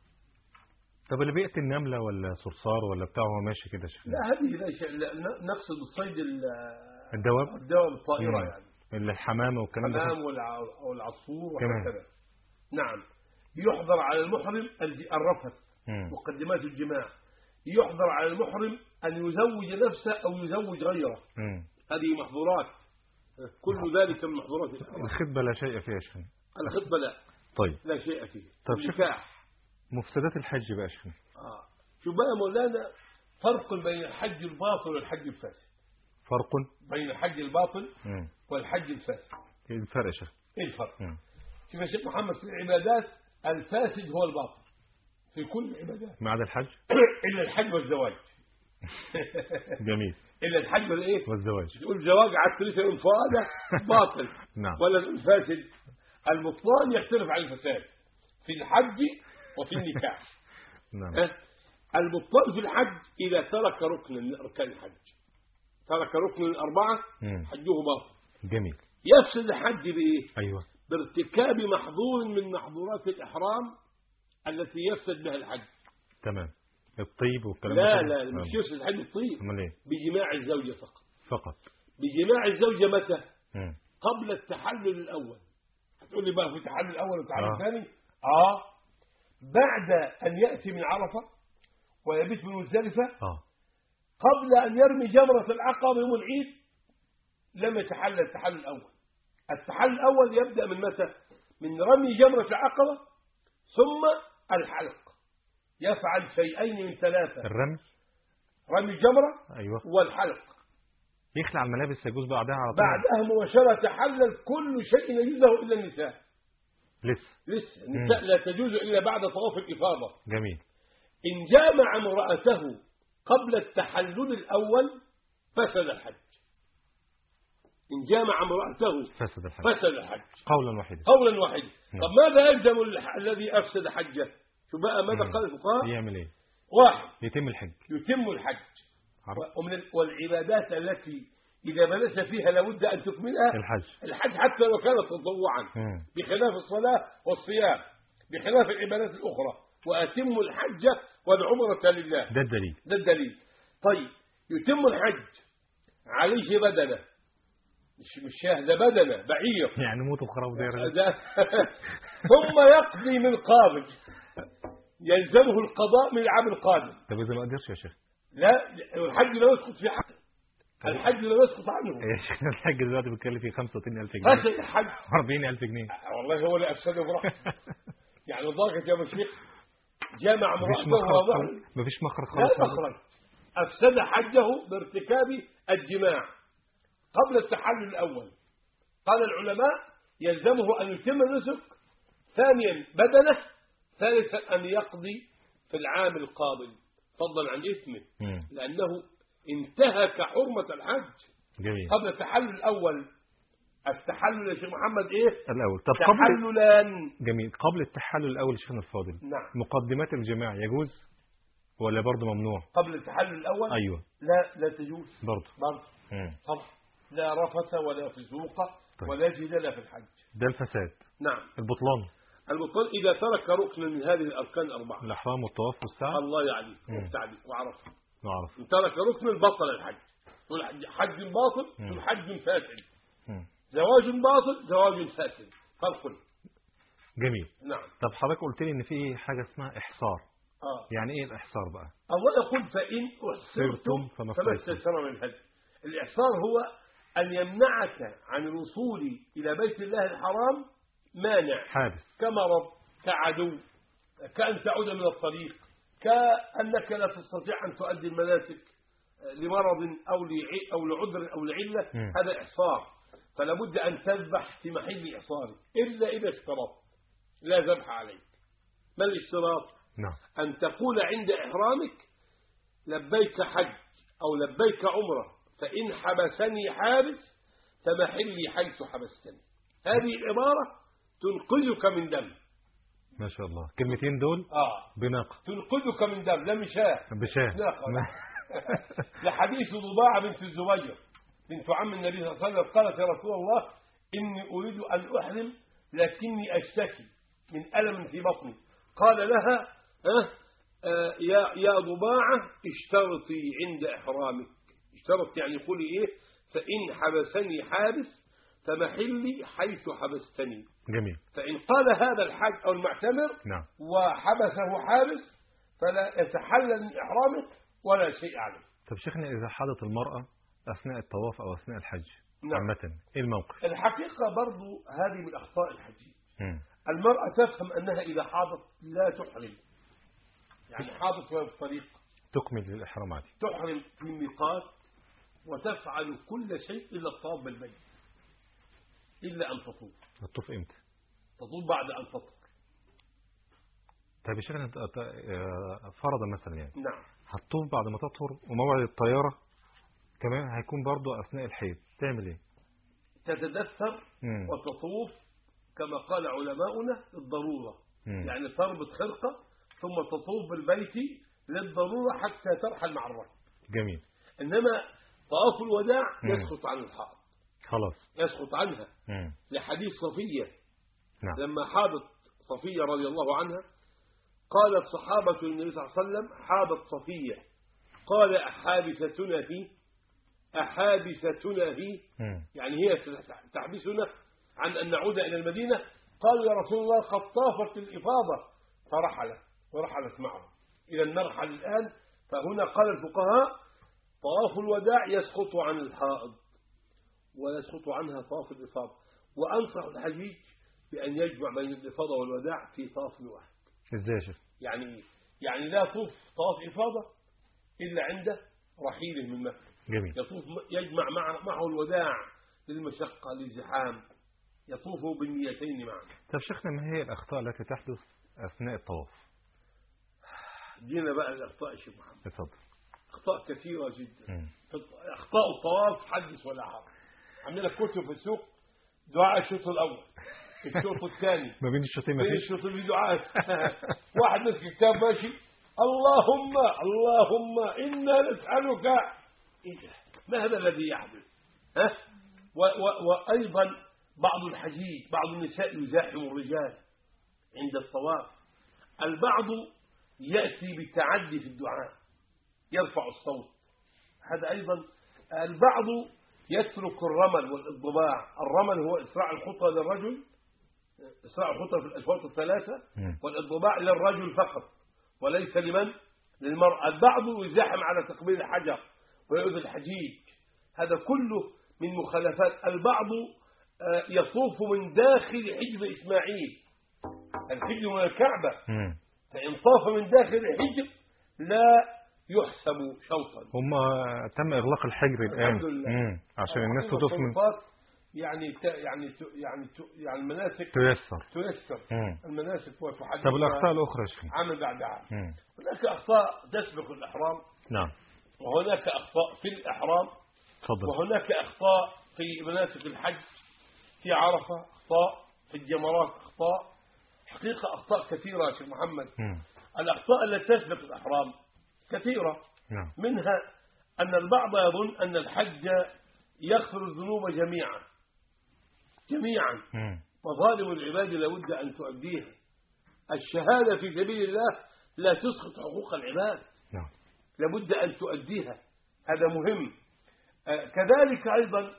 Speaker 2: طب اللي بيقتل نمله ولا صرصار ولا بتاع وهو ماشي كده يا شيخنا؟
Speaker 3: لا، هذه لا شيء. لا، نقصد الصيد ال-
Speaker 2: الدواب.
Speaker 3: الدواب الطائرة
Speaker 2: مم.
Speaker 3: يعني
Speaker 2: الحمامه والكلام ده.
Speaker 3: الحمام والع- والعصفور
Speaker 2: كمان.
Speaker 3: وهكذا. نعم. يحضر على المحرم الج- الرفث،
Speaker 2: مم.
Speaker 3: مقدمات الجماع. يحضر على المحرم أن يزوج نفسه أو يزوج غيره.
Speaker 2: مم.
Speaker 3: هذه محظورات، كل ذلك من محظورات الإحرام.
Speaker 2: الخطبه لا شيء فيها يا شيخنا.
Speaker 3: الخطبة لا
Speaker 2: طيب
Speaker 3: لا شيء فيه.
Speaker 2: طب شوف-
Speaker 3: النكاح.
Speaker 2: مفسدات الحج بقى يا شيخنا.
Speaker 3: آه. شوف بقى مولانا، فرق بين الحج الباطل والحج الفاسد.
Speaker 2: فرق.
Speaker 3: بين الحج الباطل
Speaker 2: مم.
Speaker 3: والحج الفاسد
Speaker 2: ايه الفرق يا شيخ؟
Speaker 3: ايه الفرق؟
Speaker 2: مم.
Speaker 3: شوف يا شيخ محمد، في العبادات الفاسد هو الباطل في كل العبادات
Speaker 2: ما عدا الحج.
Speaker 3: الا الحج والزواج.
Speaker 2: جميل.
Speaker 3: الا الحج والايه؟
Speaker 2: والزواج.
Speaker 3: تقول زواج على الثلاثه الانفاق هذا باطل.
Speaker 2: نعم.
Speaker 3: ولا الفاسد. البطلان يختلف عن الفساد في الحج وفي النكاح.
Speaker 2: نعم.
Speaker 3: أه؟ البطلان في الحج اذا ترك ركن من اركان الحج، ترك ركن من اربعه
Speaker 2: مم.
Speaker 3: حجه باطل.
Speaker 2: جميل.
Speaker 3: يفسد الحج بايه؟
Speaker 2: ايوه.
Speaker 3: بارتكاب محظور من محظورات الإحرام التي يفسد بها الحج.
Speaker 2: تمام. الطيب والكلام
Speaker 3: لا
Speaker 2: ده.
Speaker 3: لا مش يفسد الحج الطيب.
Speaker 2: امال ايه؟
Speaker 3: بجماع الزوجة فقط.
Speaker 2: فقط.
Speaker 3: بجماع الزوجة متى؟
Speaker 2: مم.
Speaker 3: قبل التحلل الأول. هتقول لي بقى في تحلل الأول وتحلل
Speaker 2: آه.
Speaker 3: الثاني؟ آه بعد أن يأتي من عرفة ويبيت من مزدلفة،
Speaker 2: اه.
Speaker 3: قبل أن يرمي جمرة العقبة يوم العيد لم يتحلل التحلل الأول. التحلل الأول يبدأ من متى؟ من رمي جمرة العقبة ثم الحلق. يفعل شيئين من ثلاثة:
Speaker 2: الرمي.
Speaker 3: رمي الجمرة
Speaker 2: ايوه.
Speaker 3: والحلق.
Speaker 2: يخلع الملابس يجوز بعدها على طول.
Speaker 3: بعدها مباشرة تحلل كل شيء يجوز له إلا النساء.
Speaker 2: لسه.
Speaker 3: لسه النساء لا تجوز إلا بعد طواف الإفاضة.
Speaker 2: جميل.
Speaker 3: إن جامع امرأته قبل التحلل الأول فسد الحج. إن جامع امرأته
Speaker 2: فسد الحج.
Speaker 3: فسد الحج
Speaker 2: قولا واحدا.
Speaker 3: قولا واحدا.
Speaker 2: نعم.
Speaker 3: طب ماذا يلزم الح- الذي أفسد حجه؟ شو بقى ماذا
Speaker 2: مم.
Speaker 3: قال الفقهاء؟
Speaker 2: يعمل ايه؟
Speaker 3: واحد،
Speaker 2: يتم الحج.
Speaker 3: يتم الحج.
Speaker 2: عرف.
Speaker 3: ومن ال- والعبادات التي إذا بلغت فيها لابد أن تكملها
Speaker 2: الحج.
Speaker 3: الحج حتى لو كانت تطوعا،
Speaker 2: مم.
Speaker 3: بخلاف الصلاة والصيام، بخلاف العبادات الأخرى. وأتم الحج والعمرة لله.
Speaker 2: ده الدليل.
Speaker 3: ده الدليل. طيب يتم الحج عليه بدنة، مش مش شاه، ده بدنة بعير.
Speaker 2: يعني موت وخراب دايره.
Speaker 3: ده ثم يقضي من قابل، يلزمه القضاء من العام القادم.
Speaker 2: طب اذا ما قدرش يا شيخ؟
Speaker 3: لا، الحج لا يسقط في حقه. الحج لا يسقط عنه.
Speaker 2: يا شيخ الحج دلوقتي بيتكلف فيه خمسة وستين ألف جنيه.
Speaker 3: فاسد الحج.
Speaker 2: أربعين ألف جنيه.
Speaker 3: والله هو اللي افسده براحته. يعني ضاقت يا مشيخ، جامع
Speaker 2: مفيش
Speaker 3: امرأته
Speaker 2: مخرج
Speaker 3: ووضعه.
Speaker 2: خالص. مفيش مخرج
Speaker 3: لا
Speaker 2: خالص.
Speaker 3: مخرج. افسد حجه بارتكاب الجماع قبل التحلل الاول. قال العلماء يلزمه ان يتم النسك، ثانيا بدنه، ثالثا ان يقضي في العام القابل فضلا عن اثمه،
Speaker 2: مم.
Speaker 3: لانه انتهك حرمة الحج
Speaker 2: جميل.
Speaker 3: قبل التحلل الاول. التحلل يا شيخ محمد ايه
Speaker 2: الأول. طب قبل
Speaker 3: تحللا.
Speaker 2: جميل. قبل التحلل الأول شيخنا الفاضل،
Speaker 3: نعم.
Speaker 2: مقدمات الجماع يجوز ولا برضه ممنوع؟
Speaker 3: قبل التحلل الأول
Speaker 2: أيوه.
Speaker 3: لا لا تجوز
Speaker 2: برضه
Speaker 3: برضه طبعا. لا رفث ولا فسوق
Speaker 2: طيب.
Speaker 3: ولا جدال في الحج.
Speaker 2: ده الفساد.
Speaker 3: نعم.
Speaker 2: البطلان
Speaker 3: البطلان إذا ترك ركن من هذه الأركان الأربعة،
Speaker 2: الأحرام والطواف والسعي.
Speaker 3: الله يعليك وبتعديك وعرفه
Speaker 2: نعرف.
Speaker 3: إن ترك ركن بطل الحج. تقول حج باطل تقول حج فاسد. زواج باطل زواج فاسد. فرق.
Speaker 2: جميل.
Speaker 3: نعم.
Speaker 2: طب حضرتك قلت لي إن في حاجة اسمها إحصار.
Speaker 3: آه.
Speaker 2: يعني إيه الإحصار بقى؟
Speaker 3: الله يقول فإن أحصرتم فما استيسر من الهدي. الإحصار هو أن يمنعك عن الوصول إلى بيت الله الحرام مانع،
Speaker 2: حادث،
Speaker 3: كمرض، كعدو، كأن تعود من الطريق، كأنك لا تستطيع أن تؤدي المناسك لمرض أو أو لعذر أو لعلة.
Speaker 2: م.
Speaker 3: هذا إحصار. فلا بد أن تذبح في محل إحصارك إلا إذا اشترط لا ذبح عليك. ما الاشتراط؟
Speaker 2: نعم.
Speaker 3: أن تقول عند إحرامك لبيك حج أو لبيك عمرة، فإن حبسني حابس فمحلي حيث حبستني. هذه عبارة تنقذك من دم.
Speaker 2: ما شاء الله. كلمتين دول
Speaker 3: آه.
Speaker 2: بناقة.
Speaker 3: تنقذك من دم. لا مشاه
Speaker 2: بشاه.
Speaker 3: لحديث ضباعة بنت الزبير بنت عم النبي صلى الله عليه وسلم قالت يا رسول الله إني أريد أن أحرم لكني أشتكي من ألم في بطني. قال لها أه آه يا يا ضباعة اشترطي عند إحرامك. اشترط يعني قولي إيه؟ فإن حبسني حابس فمحلي حيث حبستني.
Speaker 2: جميل.
Speaker 3: فإن قال هذا الحاج أو المعتمر
Speaker 2: نعم.
Speaker 3: وحبسه حابس فلا يتحلل من إحرامه ولا شيء عليه.
Speaker 2: طب شيخنا إذا حاضت المرأة أثناء الطواف أو أثناء الحج
Speaker 3: نعم.
Speaker 2: عامة إيه الموقف؟
Speaker 3: الحقيقة برضو هذه من أخطاء الحجيج. المرأة تفهم أنها إذا حاضت لا تحرم، يعني حاضت وهي في الطريق
Speaker 2: تكمل للإحرام عادي،
Speaker 3: تحرم في الميقات وتفعل كل شيء إلا الطواف بالبيت إلا أن تطوف.
Speaker 2: تطوف إمتى؟
Speaker 3: تطوف بعد أن تطهر.
Speaker 2: طيب يا شيخنا فرضا مثلا يعني
Speaker 3: نعم
Speaker 2: هتطوف بعد ما تطهر وموعد الطيارة كمان هيكون برضو أثناء الحيض، تعمل إيه؟
Speaker 3: تتدثر
Speaker 2: مم.
Speaker 3: وتطوف كما قال علماؤنا للضرورة.
Speaker 2: مم.
Speaker 3: يعني تربط خرقة ثم تطوف بالبيت للضرورة حتى ترحل مع الركب.
Speaker 2: جميل.
Speaker 3: إنما طواف الوداع
Speaker 2: مم.
Speaker 3: يسقط عن الحائض،
Speaker 2: خلاص
Speaker 3: يسقط عنها.
Speaker 2: مم.
Speaker 3: لحديث صفية
Speaker 2: نعم.
Speaker 3: لما حاضت صفية رضي الله عنها قالت صحابة النبي صلى الله عليه وسلم حاضت صفية، قال أحابستنا فيه أحابستنا فيه
Speaker 2: مم.
Speaker 3: يعني هي تحبسنا عن أن نعود إلى المدينة. قالوا يا رسول الله قد طافت الإفاضة، فرحلت ورحلت معه. إذا نرحل الآن. فهنا قال الفقهاء طواف الوداع يسقط عن الحائض ويسقط عنها طواف الإفاضة. وأنصح الحجيج بأن يجمع بين الإفاضة والوداع في طواف واحد.
Speaker 2: إزاي يا شيخ؟
Speaker 3: يعني يعني لا يطوف طواف إفاضة إلا عند رحيله من مكة.
Speaker 2: جميل.
Speaker 3: يطوف يجمع معه, معه الوداع للمشقة للزحام، يطوف بالنيتين معا.
Speaker 2: طب شيخنا ما هي الأخطاء التي تحدث أثناء الطواف؟
Speaker 3: جينا بقى الأخطاء يا شيخ محمد.
Speaker 2: اتفضل.
Speaker 3: أخطاء كثيرة جدا.
Speaker 2: مم.
Speaker 3: أخطاء الطواف حدث ولا حرج. عندنا كتب في السوق دعاء الشوط الأول، الشوط الثاني،
Speaker 2: ما بين الشوطين
Speaker 3: بين
Speaker 2: مفيش
Speaker 3: الشوط في دعاء. واحد مسك كتاب ماشي اللهم اللهم إنا نسألك. إيه ده؟ ما هذا الذي يحدث؟ ها؟ و و وأيضا بعض الحجيج بعض النساء يزاحم الرجال عند الطواف. البعض يأتي بالتعدي في الدعاء يرفع الصوت، هذا أيضا. البعض يترك الرمل والإضباع. الرمل هو إسراع الخطى للرجل، إسراع الخطى في الأشواط الثلاثة، والإضباع للرجل فقط وليس لمن؟ للمرأة. البعض يزاحم على تقبيل الحجر ويؤذي الحجيج، هذا كله من مخالفات. البعض يطوف من داخل حجر إسماعيل، الحجر من الكعبة، فإن طاف من داخل الحجر لا يحسب شوطا.
Speaker 2: هم تم إغلاق الحجر الآن
Speaker 3: مم.
Speaker 2: عشان الناس تطوف من
Speaker 3: يعني ت... يعني ت... يعني ت... يعني المناسك
Speaker 2: تيسر
Speaker 3: تيسر
Speaker 2: مم.
Speaker 3: المناسك وتحدد.
Speaker 2: طب الأخطاء الأخرى يا شيخ؟
Speaker 3: عام بعد عام.
Speaker 2: مم.
Speaker 3: هناك أخطاء تسبق الإحرام.
Speaker 2: نعم.
Speaker 3: وهناك أخطاء في الإحرام.
Speaker 2: تفضل.
Speaker 3: وهناك أخطاء في مناسك الحج. في عرفة أخطاء، في الجمرات أخطاء، حقيقة أخطاء كثيرة يا شيخ محمد.
Speaker 2: مم.
Speaker 3: الأخطاء التي تسبق الإحرام كثيرة.
Speaker 2: نعم.
Speaker 3: منها أن البعض يظن أن الحج يغفر الذنوب جميعا جميعا
Speaker 2: مم.
Speaker 3: مظالم العباد لابد أن تؤديها. الشهادة في سبيل الله لا تسقط حقوق العباد،
Speaker 2: نعم.
Speaker 3: لابد أن تؤديها، هذا مهم. آه كذلك أيضا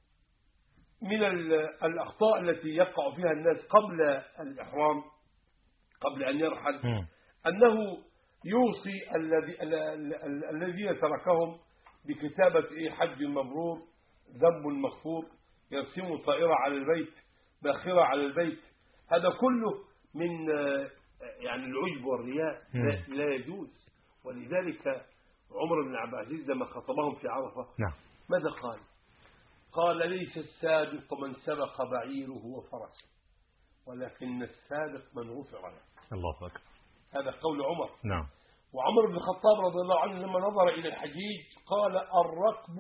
Speaker 3: من الأخطاء التي يقع فيها الناس قبل الإحرام قبل أن يرحل
Speaker 2: مم.
Speaker 3: أنه يوصي الذي الذين تركهم بكتابة حج مبرور ذنب مغفور، يرسموا طائرة على البيت، باخرة على البيت. هذا كله من يعني العجب والرياء، لا, لا يجوز. ولذلك عمر بن عبد العزيز لما خطبهم في عرفة
Speaker 2: نعم.
Speaker 3: ماذا قال؟ قال ليس السابق من سبق بعيره وفرسه، ولكن السابق من غفر له.
Speaker 2: الله أكبر.
Speaker 3: هذا قول عمر.
Speaker 2: نعم.
Speaker 3: وعمر بن الخطاب رضي الله عنه لما نظر إلى الحجيج قال الركب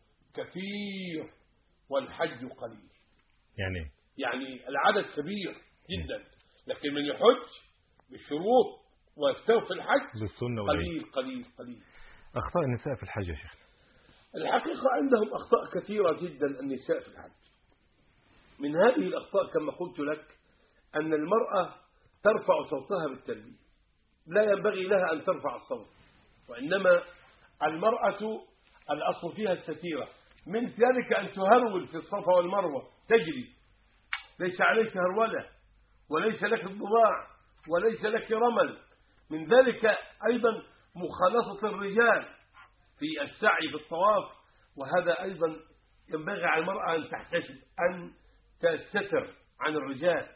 Speaker 3: كثير والحج قليل.
Speaker 2: يعني
Speaker 3: يعني العدد كبير جدا، لكن من يحج بالشروط ويستوفي الحج
Speaker 2: بالسنة
Speaker 3: قليل قليل قليل.
Speaker 2: أخطاء النساء في الحج يا شيخ؟
Speaker 3: الحقيقة عندهم أخطاء كثيرة جدا النساء في الحج. من هذه الأخطاء كما قلت لك أن المرأة ترفع صوتها بالتلبية، لا ينبغي لها أن ترفع الصوت، وإنما المرأة الأصل فيها الستيرة. من ذلك أن تهرول في الصفا والمروة تجري، ليس عليك هرولة وليس لك الضباع وليس لك رمل. من ذلك أيضا مخالطة الرجال في السعي في الطواف، وهذا أيضا ينبغي على المرأة أن تحتسب أن تستتر عن الرجال.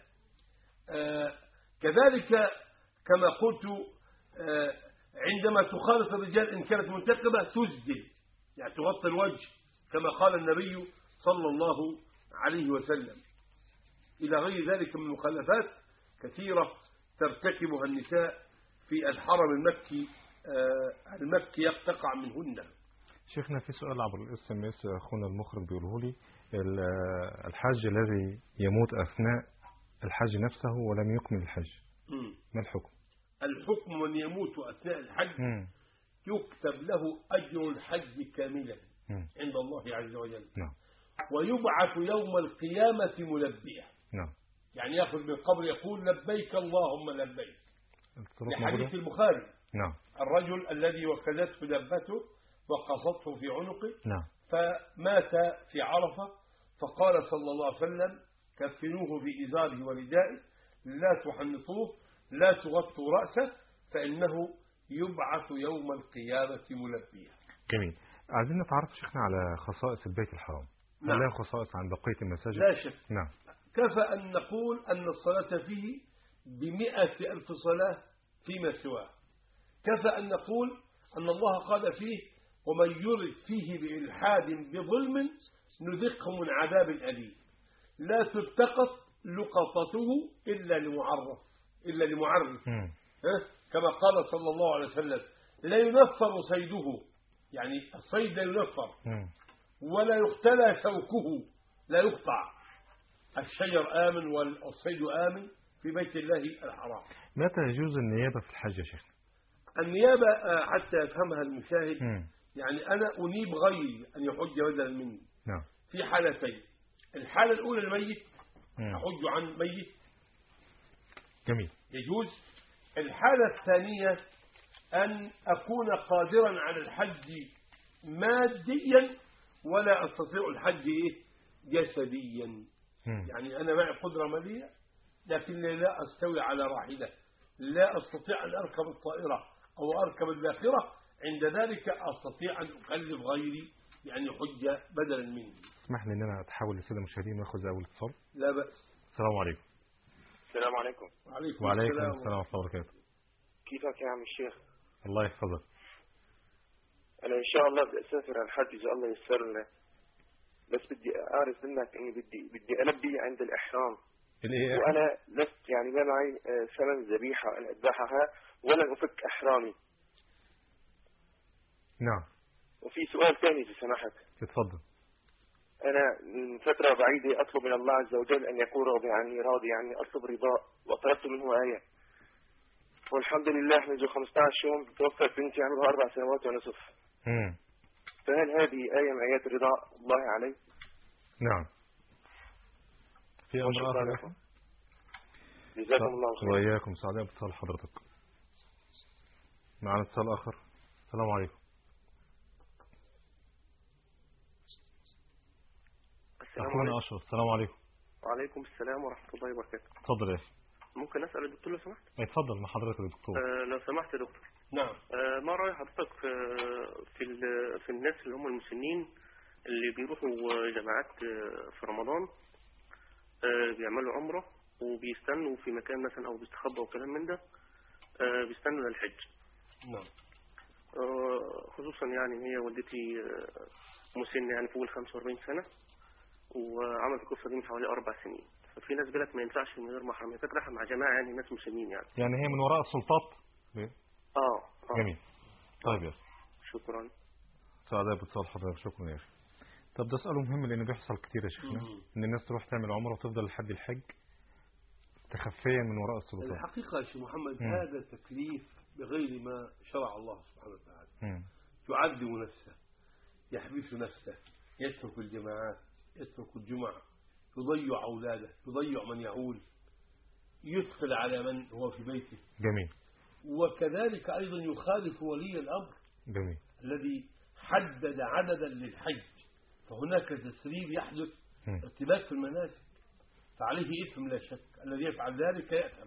Speaker 3: آه كذلك كما قلت آه عندما تخالط الرجال إن كانت منتقبة تسدل، يعني تغطي الوجه كما قال النبي صلى الله عليه وسلم. إلى غير ذلك من مخالفات كثيرة ترتكبها النساء في الحرم المكي آه المكي يقتقع منهن.
Speaker 2: شيخنا في سؤال عبر الاس ام اس اخونا المخرج بيقوله لي، الحاج الذي يموت اثناء الحج نفسه ولم يكمل الحج
Speaker 3: م.
Speaker 2: ما الحكم؟
Speaker 3: الحكم من يموت اثناء الحج
Speaker 2: م.
Speaker 3: يكتب له اجر الحج كاملا م. عند الله عز وجل.
Speaker 2: نعم.
Speaker 3: ويبعث يوم القيامة ملبيا.
Speaker 2: نعم.
Speaker 3: يعني ياخذ من القبر يقول لبيك اللهم لبيك، لحديث البخاري.
Speaker 2: نعم.
Speaker 3: الرجل الذي وكلته دابته وقصته في عنقه،
Speaker 2: نعم.
Speaker 3: فمات في عرفة، فقال صلى الله عليه وسلم كفنوه بإزاره وردائه، لا تحنطوه لا تغطوا رأسه فإنه يبعث يوم القيامة ملبيا.
Speaker 2: جميل. عايزين نتعرف شيخنا على خصائص البيت الحرام.
Speaker 3: نعم.
Speaker 2: هل لها خصائص عن بقية المساجد؟
Speaker 3: لا شك.
Speaker 2: نعم.
Speaker 3: كفى أن نقول أن الصلاة فيه بمئة ألف صلاة فيما سواه. كفى أن نقول أن الله قال فيه ومن يرد فيه بإلحاد بظلم نذقه من عذاب أليم، لا تلتقط لقطته إلا لمعرف إلا لمعرف كما قال صلى الله عليه وسلم لا ينفر صيده، يعني الصيد لا ينفر، ولا يختلى شوكه لا يقطع. الشجر آمن والصيد آمن في بيت الله الحرام.
Speaker 2: متى يجوز النيابة في الحج يا شيخ؟
Speaker 3: النيابة حتى يفهمها المشاهد
Speaker 2: م.
Speaker 3: يعني أنا أنيب غيري أن يحج بدلا مني.
Speaker 2: نعم.
Speaker 3: في حالتين، الحالة الأولى الميت،
Speaker 2: م.
Speaker 3: أحج عن ميت
Speaker 2: جميل
Speaker 3: يجوز. الحالة الثانية أن أكون قادرا على الحج ماديا ولا أستطيع الحج جسديا.
Speaker 2: م.
Speaker 3: يعني أنا معي قدرة مالية لكن لا أستوي على راحلة، لا أستطيع أن أركب الطائرة أو أركب الباخرة، عند ذلك أستطيع أن أكلف غيري يعني حج بدلا مني.
Speaker 2: اسمح لي أن أنا أتحول للسادة المشاهدين وأخذ أول اتصال.
Speaker 3: لا بأس.
Speaker 2: السلام عليكم.
Speaker 4: السلام عليكم.
Speaker 3: وعليكم,
Speaker 2: وعليكم
Speaker 3: السلام,
Speaker 2: السلام ورحمة الله وبركاته.
Speaker 4: كيفك يا عم الشيخ؟
Speaker 2: الله يحفظك.
Speaker 4: أنا إن شاء الله بدي أسافر على الحج إذا الله ييسر لنا، بس بدي أعرف منك إني بدي بدي ألبي عند الإحرام.
Speaker 2: الإيه؟
Speaker 4: وأنا لست يعني ما معي ثمن ذبيحة أن أذبحها ولا أفك أحرامي.
Speaker 2: نعم.
Speaker 4: وفي سؤال ثاني إذا سمحت.
Speaker 2: اتفضل.
Speaker 4: أنا من فترة بعيدة أطلب من الله عز وجل أن يكون راضي عني راضي عني، أطلب رضاه، وطلبت منه آية، والحمد لله منذ خمسة عشر يوم توفت بنتي عمرها أربع سنوات ونصف.
Speaker 2: مم.
Speaker 4: فهل هذه آية من آيات رضا الله علي؟
Speaker 2: نعم. في أمر آخر
Speaker 4: لكم. جزاكم الله خير.
Speaker 2: وإياكم. سعداء باتصال حضرتك. معنا اتصال آخر. السلام عليكم. أخونا أشرف. السلام عليكم.
Speaker 4: وعليكم السلام ورحمة الله وبركاته.
Speaker 2: اتفضل يا أخي.
Speaker 4: ممكن أسأل الدكتور لو سمحت؟
Speaker 2: اتفضل مع حضرتك يا دكتور.
Speaker 4: آه لو سمحت يا دكتور.
Speaker 3: نعم.
Speaker 4: آه ما رأي حضرتك آه في في الناس اللي هم المسنين اللي بيروحوا جماعات آه في رمضان، آه بيعملوا عمرة وبيستنوا في مكان مثلا أو بيستخبوا وكلام من ده، آه بيستنوا للحج.
Speaker 3: نعم.
Speaker 4: آه خصوصا يعني هي والدتي آه مسنة يعني فوق ال خمسة وأربعين سنة، وعملت القصة دي من حوالي أربع سنين. ففي ناس بيقول لك ما ينفعش من غير محرم، كانت رايحة مع جماعة يعني ناس مسلمين يعني.
Speaker 2: يعني هي من وراء السلطات؟
Speaker 4: اه اه.
Speaker 2: جميل. طيب يا أخي.
Speaker 4: شكرا.
Speaker 2: سعداء باتصال حضرتك. شكرا يا أخي. طب ده سؤال مهم لأنه بيحصل كتير يا شيخنا، إن الناس تروح تعمل عمرة وتفضل لحد الحج تخفيا من وراء السلطات.
Speaker 3: الحقيقة يا شيخ محمد
Speaker 2: مم.
Speaker 3: هذا تكليف بغير ما شرع الله سبحانه وتعالى.
Speaker 2: مم.
Speaker 3: يعذب نفسه، يحبس نفسه، يترك الجماعات، يترك الجمع، يضيع أولاده، يضيع من يعول، يدخل على من هو في بيته.
Speaker 2: جميل.
Speaker 3: وكذلك أيضا يخالف ولي الأمر
Speaker 2: جميل.
Speaker 3: الذي حدد عددا للحج، فهناك تسريب يحدث
Speaker 2: مم.
Speaker 3: ارتباك في المناسك، فعليه إثم لا شك. الذي يفعل ذلك يأثم،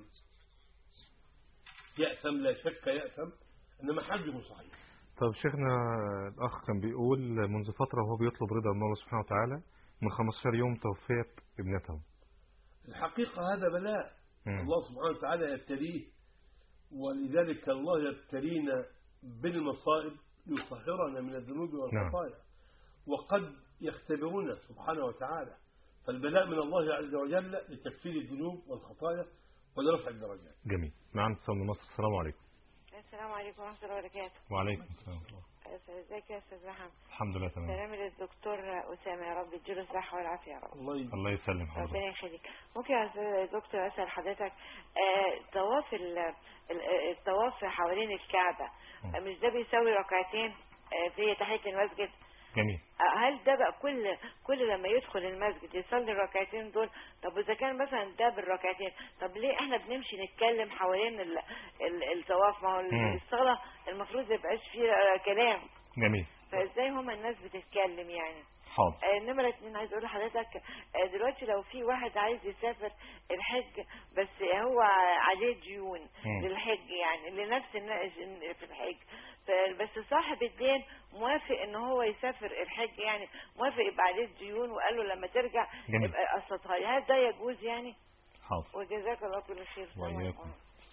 Speaker 3: يأثم لا شك يأثم، إنما حجه صحيح.
Speaker 2: طب شيخنا الأخ كان بيقول منذ فترة وهو بيطلب رضا من الله سبحانه وتعالى من خمستاشر يوم توفيت ابنته.
Speaker 3: الحقيقة هذا بلاء.
Speaker 2: مم.
Speaker 3: الله سبحانه وتعالى يبتليه، ولذلك الله يبتلينا بالمصائب ليطهرنا من الذنوب والخطايا. نعم. وقد يختبرنا سبحانه وتعالى، فالبلاء من الله عز وجل لتكفير الذنوب والخطايا ولرفع الدرجات.
Speaker 2: جميل. معنا اتصال من مصر. السلام عليكم.
Speaker 5: السلام عليكم ورحمة الله وبركاته.
Speaker 2: وعليكم السلام ورحمة الله.
Speaker 5: ازيك يا استاذ محمد؟
Speaker 2: الحمد لله تمام.
Speaker 5: سلام للدكتور أسامة، يا رب يديله الصحة والعافية يا رب.
Speaker 3: الله
Speaker 2: الله يسلم حضرتك.
Speaker 5: ربنا يخليك. ممكن يا دكتور اسال حضرتك طواف الطواف حوالين الكعبة مش ده بيساوي ركعتين في تحية المسجد؟
Speaker 2: جميل.
Speaker 5: هل ده بقى كل كل لما يدخل المسجد يصلي الركعتين دول؟ طب واذا كان مثلا ده بالركعتين، طب ليه احنا بنمشي نتكلم حوالين الطواف؟ ما هو الصلاه المفروض ما يبقاش فيه كلام.
Speaker 2: جميل.
Speaker 5: فازاي هما الناس بتتكلم يعني؟
Speaker 2: حاضر.
Speaker 5: آه نمرة اتنين عايز اقول لحضرتك، آه دلوقتي لو في واحد عايز يسافر الحج بس هو عليه ديون م. للحج يعني لنفس الناس في الحج، بس صاحب الدين موافق ان هو يسافر الحج، يعني موافق يبقى عليه الديون وقال له لما ترجع
Speaker 2: جميل.
Speaker 5: يبقى قسطها لي، هل ده يجوز يعني؟
Speaker 2: حاضر.
Speaker 5: وجزاك الله كل خير.
Speaker 2: وإياكم.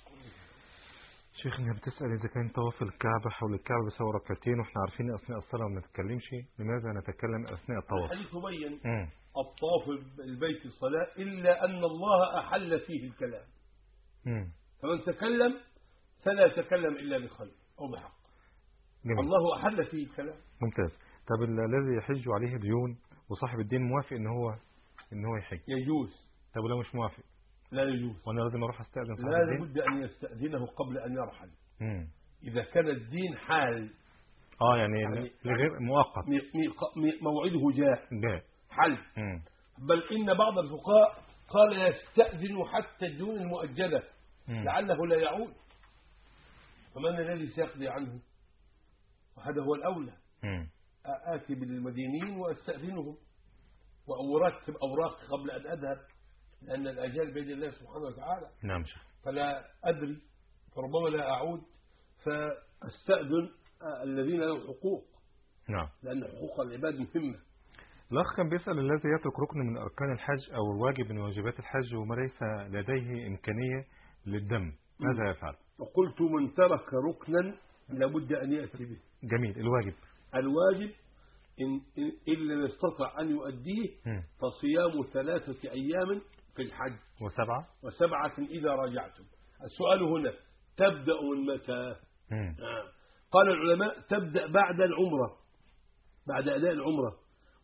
Speaker 2: شيخنا بتسأل إذا كان طواف الكعبة حول الكعبة بيساوي ركعتين، وإحنا عارفين أثناء الصلاة ما نتكلمش، لماذا نتكلم أثناء الطواف؟
Speaker 3: الحديث يبين الطواف البيت الصلاة إلا أن الله أحل فيه الكلام. مم. فمن تكلم فلا يتكلم إلا بخير أو بحق. جميل. الله أحل فيه الكلام.
Speaker 2: ممتاز. طب الذي يحج عليه ديون وصاحب الدين موافق إن هو إن هو يحج؟
Speaker 3: يجوز.
Speaker 2: طب ولو مش موافق؟
Speaker 3: لا يجوز.
Speaker 2: وانا لازم اروح استأذن صاحب
Speaker 3: لا
Speaker 2: الدين؟
Speaker 3: لابد ان يستأذنه قبل ان يرحل.
Speaker 2: مم.
Speaker 3: اذا كان الدين حال
Speaker 2: اه يعني, يعني غير مؤقت،
Speaker 3: مي مي موعده جاء
Speaker 2: جاء
Speaker 3: حل. مم. بل ان بعض الفقهاء قال يستأذن حتى الديون المؤجلة مم. لعله لا يعود، فمن الذي سيقضي عنه؟ وهذا هو الاولى. مم. آتي بالمدينين واستأذنهم وأرتب أوراق قبل أن أذهب، لأن الأجال بيد الله سبحانه وتعالى.
Speaker 2: نعم شيخ.
Speaker 3: فلا أدري، فربما لا أعود، فأستأذن الذين لهم حقوق.
Speaker 2: نعم.
Speaker 3: لأن حقوق العباد مهمة.
Speaker 2: الأخ كان بيسأل الذي يترك ركن من أركان الحج أو الواجب من واجبات الحج وما ليس لديه إمكانية للدم، ماذا يفعل؟
Speaker 3: وقلت من ترك ركنا لابد أن يأتي به.
Speaker 2: جميل. الواجب
Speaker 3: الواجب إن إلا يستطع أن يؤديه م. فصيام ثلاثة أيام في الحج
Speaker 2: وسبعة
Speaker 3: وسبعة إذا رجعتم. السؤال هنا تبدأ من متى؟ آه. قال العلماء تبدأ بعد العمرة، بعد أداء العمرة،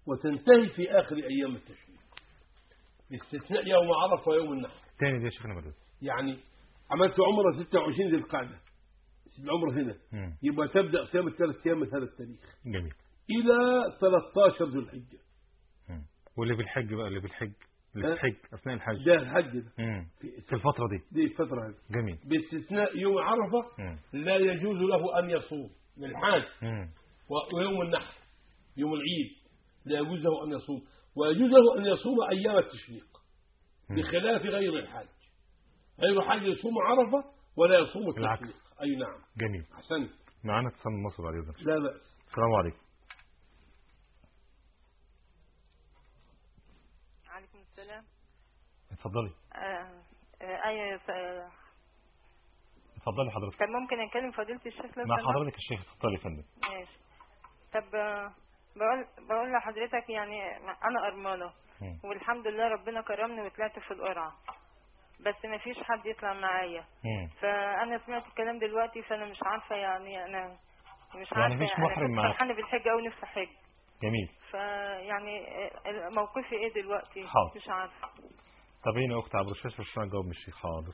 Speaker 3: وتنتهي في آخر أيام التشريق باستثناء يوم عرفة ويوم النحر.
Speaker 2: تاني دي يا شيخنا بدر.
Speaker 3: يعني عملت عمرة ستة وعشرين ذي القعدة، العمرة هنا
Speaker 2: مم.
Speaker 3: يبقى تبدأ صيام الثلاث أيام من هذا التاريخ
Speaker 2: جميل.
Speaker 3: إلى ثلاثة عشر ذو الحجة.
Speaker 2: مم. واللي بالحج بقى، اللي بالحج اللي بالحج أثناء الحج
Speaker 3: ده الحج ده
Speaker 2: مم.
Speaker 3: في
Speaker 2: في الفترة دي.
Speaker 3: دي الفترة هذه
Speaker 2: جميل.
Speaker 3: باستثناء يوم عرفة
Speaker 2: مم.
Speaker 3: لا يجوز له أن يصوم للحاج،
Speaker 2: مم.
Speaker 3: ويوم النحر يوم العيد لا يجوز له أن يصوم، ويجوز له أن يصوم أيام التشريق بخلاف غير الحاج. غير الحاج يصوم عرفة ولا يصوم التشريق. أي نعم.
Speaker 2: جميل.
Speaker 3: أحسنت.
Speaker 2: معانا اتصال من مصر بعد إذنك.
Speaker 3: لا بأس.
Speaker 2: السلام عليكم.
Speaker 6: عليكم السلام.
Speaker 2: اتفضلي.
Speaker 6: آه آه أي ف-
Speaker 2: اتفضلي حضرتك.
Speaker 6: طب ممكن أكلم فضيلة الشيخ لو
Speaker 2: مع
Speaker 6: سمحت؟
Speaker 2: حضرتك الشيخ. اتفضلي يا فندم.
Speaker 6: ماشي. طب آه، بقول بقول لحضرتك يعني أنا أرملة
Speaker 2: مم.
Speaker 6: والحمد لله ربنا كرمني وطلعت في القرعة، بس ما فيش حد يطلع معايا.
Speaker 2: مم.
Speaker 6: فأنا سمعت الكلام دلوقتي فأنا مش عارفة يعني أنا مش
Speaker 2: يعني
Speaker 6: عارفة
Speaker 2: مفيش
Speaker 6: أنا
Speaker 2: محرم
Speaker 6: كنت
Speaker 2: معاك.
Speaker 6: فرحانة بالحج أو نفسي حج،
Speaker 2: جميل.
Speaker 6: فيعني آه، موقفي إيه دلوقتي؟
Speaker 2: حاضر.
Speaker 6: مش عارفة.
Speaker 2: طب هنا أخت عبر الشاشة عشان أجاوب من الشيخ. حاضر.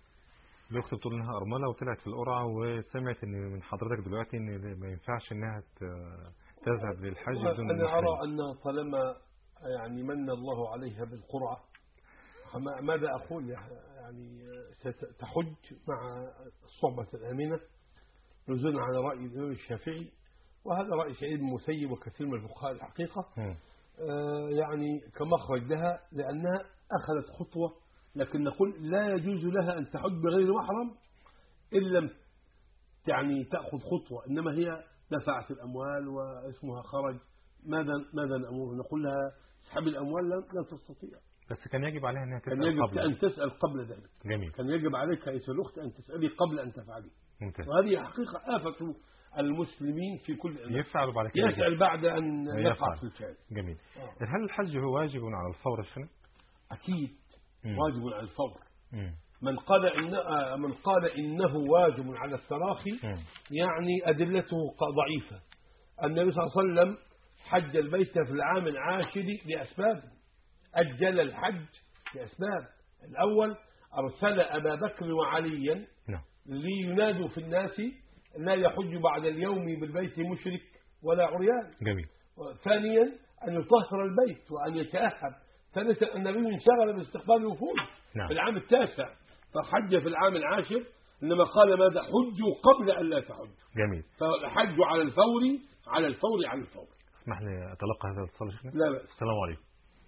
Speaker 2: الأخت بتقول إنها أرملة وطلعت في القرعة، وسمعت إن من حضرتك دلوقتي إن ما ينفعش إنها ت- تذهب للحج بدون
Speaker 3: أنا
Speaker 2: محرم.
Speaker 3: أرى أن طالما يعني من الله عليها بالقرعة، ما- ماذا أقول يعني ستحج مع الصحبة الآمنة نزولا على رأي الإمام الشافعي، وهذا رأي سعيد بن المسيب وكثير من الفقهاء الحقيقة.
Speaker 2: مم.
Speaker 3: آه يعني كمخرج لها لأنها أخذت خطوة، لكن نقول لا يجوز لها أن تحج بغير محرم إن لم يعني تأخذ خطوة، إنما هي دفعت الأموال واسمها خرج. ماذا ماذا نأمر؟ نقول لها اسحب الأموال. لا, لا تستطيع.
Speaker 2: بس كان يجب عليها أنها
Speaker 3: كان
Speaker 2: تسأل
Speaker 3: يجب
Speaker 2: قبل.
Speaker 3: أن تسأل قبل ذلك.
Speaker 2: جميل.
Speaker 3: كان يجب عليك أيها الأخت أن تسألي قبل أن تفعلي.
Speaker 2: ممتاز.
Speaker 3: وهذه حقيقة آفة المسلمين في كل الأمور.
Speaker 2: يفعل بعد كده.
Speaker 3: يسأل بعد أن يقع
Speaker 2: يفعل.
Speaker 3: في الفعل.
Speaker 2: جميل.
Speaker 3: آه.
Speaker 2: هل الحج هو واجب على الفور الشنة؟
Speaker 3: أكيد
Speaker 2: مم.
Speaker 3: واجب على الفور.
Speaker 2: مم.
Speaker 3: من قال إن آه، من قال إنه واجب على التراخي
Speaker 2: مم.
Speaker 3: يعني أدلته ق- ضعيفة. النبي صلى الله عليه وسلم حج البيت في العام العاشر لأسباب، أجل الحج لأسباب. الأول أرسل أبا بكر وعليا
Speaker 2: نعم.
Speaker 3: لينادوا في الناس لا يحج بعد اليوم بالبيت مشرك ولا عريان.
Speaker 2: جميل.
Speaker 3: ثانيا أن يطهر البيت وأن يتأهب. ثالثا النبي انشغل باستقبال الوفود
Speaker 2: نعم.
Speaker 3: في العام التاسع فحج في العام العاشر، إنما قال ماذا؟ حجوا قبل أن لا تحجوا.
Speaker 2: جميل.
Speaker 3: فالحج على الفور على الفور على الفور.
Speaker 2: اسمح لي أتلقى هذا الاتصال يا شيخنا؟
Speaker 3: لا بأس.
Speaker 2: السلام عليكم.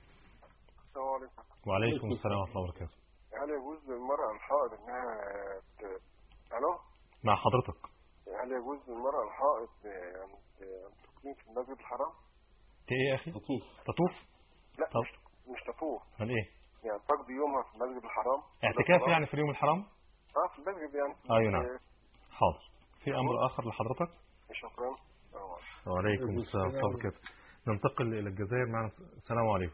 Speaker 7: السلام عليكم.
Speaker 2: وعليكم السلام ورحمة الله وبركاته.
Speaker 7: هل يجوز للمرأة الحائض إنها ت... ألو؟
Speaker 2: مع حضرتك.
Speaker 7: هل يجوز للمرأة الحائض أن أن تقيم في المسجد الحرام؟
Speaker 2: ت إيه يا أخي؟
Speaker 3: تطوف.
Speaker 2: تطوف؟
Speaker 7: لا
Speaker 2: طب.
Speaker 7: مش مش تطوف،
Speaker 2: من إيه؟
Speaker 7: يعني تقضي يومها في المسجد الحرام.
Speaker 2: اعتكاف يعني في اليوم الحرام؟
Speaker 7: اه في المسجد يعني.
Speaker 2: أيوة نعم. حاضر. في أمر آخر لحضرتك؟
Speaker 7: شكرا. السلام عليكم.
Speaker 2: وعليكم السلام ورحمة الله وبركاته. ننتقل إلى الجزائر معنا. السلام عليكم.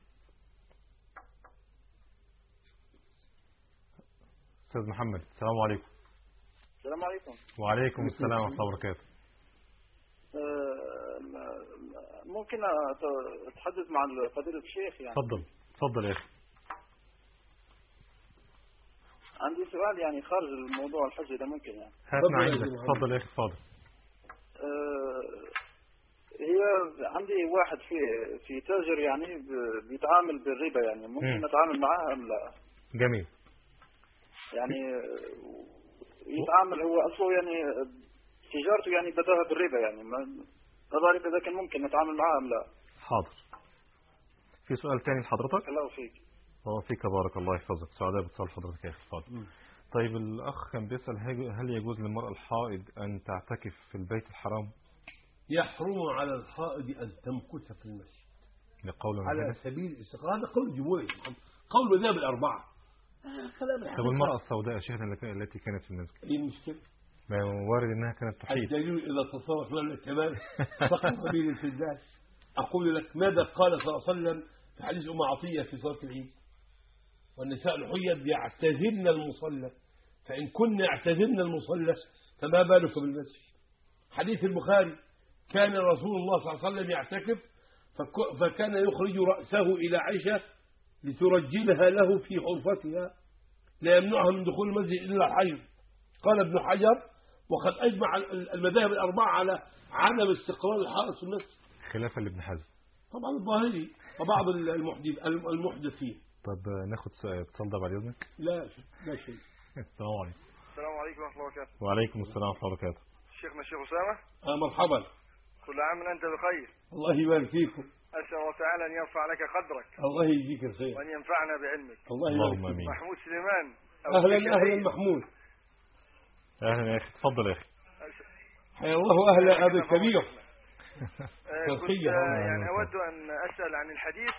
Speaker 2: أستاذ محمد. السلام عليكم.
Speaker 8: السلام عليكم.
Speaker 2: وعليكم السلام ورحمة الله وبركاته.
Speaker 8: آه، ممكن أت- أتحدث مع فضيلة الشيخ يعني؟
Speaker 2: تفضل تفضل يا أخي.
Speaker 8: عندي سؤال يعني خارج الموضوع الحج ده ممكن يعني.
Speaker 2: هاتنا
Speaker 3: تفضل يا
Speaker 2: عندك.
Speaker 3: أخي.
Speaker 2: تفضل يا أخي. تفضل.
Speaker 8: آه، هي عندي واحد في في تاجر يعني ب- بيتعامل بالربا يعني ممكن
Speaker 2: مم.
Speaker 8: نتعامل معاه أم لا؟
Speaker 2: جميل.
Speaker 8: يعني آه، يتعامل هو أصله يعني تجارته يعني بدأها بالربا يعني ما ما بعرف إذا كان ممكن نتعامل معاه أم لا.
Speaker 2: حاضر. في سؤال تاني لحضرتك؟
Speaker 8: الله فيك.
Speaker 2: الله فيك بارك الله يحفظك. سعداء باتصال حضرتك يا أخي. اتفضل. طيب الأخ كان بيسأل هل هل يجوز للمرأة الحائض أن تعتكف في البيت الحرام؟
Speaker 3: يحرم على الحائض أن تمكث في المسجد
Speaker 2: لقول
Speaker 3: على
Speaker 2: هذا.
Speaker 3: سبيل الاستقرار. هذا قول الجمهور يا محمد، قول مذهب الأربعة. آه، كلام
Speaker 2: طب
Speaker 3: الحقيقة.
Speaker 2: المرأة السوداء يا شيخنا التي- التي كانت في المسجد،
Speaker 3: ايه المشكلة؟
Speaker 2: ما وارد أنها كانت تحيض.
Speaker 3: الدليل إذا تصرف لنا الكمال فقط سبيل الفرداس. أقول لك ماذا قال صلى الله عليه وسلم في حديث أم عطية في صلاة العيد؟ والنساء الحيض يعتزلن المصلى، فإن كن يعتزلن المصلى فما بالك بالمسجد. حديث البخاري كان رسول الله صلى الله عليه وسلم يعتكف فكان يخرج رأسه إلى عائشة لترجلها له في غرفتها، لا يمنعها من دخول المسجد إلا الحيض. قال ابن حجر: وقد أجمع المذاهب الأربعة على عدم استقرار الحائض في المسجد،
Speaker 2: خلافا لابن حزم
Speaker 3: طبعا الظاهري وبعض المحدث المحدثين.
Speaker 2: طب ناخد اتصال ده بعد إذنك؟
Speaker 3: لا لا شيء.
Speaker 2: السلام عليكم.
Speaker 7: السلام عليكم ورحمة الله وبركاته.
Speaker 2: وعليكم السلام ورحمة الله وبركاته.
Speaker 7: شيخنا الشيخ أسامة.
Speaker 3: آه مرحبا.
Speaker 7: كل عام وأنت بخير.
Speaker 3: الله يبارك فيكم.
Speaker 7: أسأل الله تعالى أن يرفع لك قدرك.
Speaker 3: الله يجزيك الخير.
Speaker 7: وأن ينفعنا بعلمك.
Speaker 3: الله يبارك فيك.
Speaker 7: محمود سليمان.
Speaker 3: أهلا أهلا محمود.
Speaker 2: أهلا يا أخي، تفضل يا أخي.
Speaker 3: حيا الله أهل أبي الكبير.
Speaker 7: كنت يعني أود أن أسأل عن الحديث.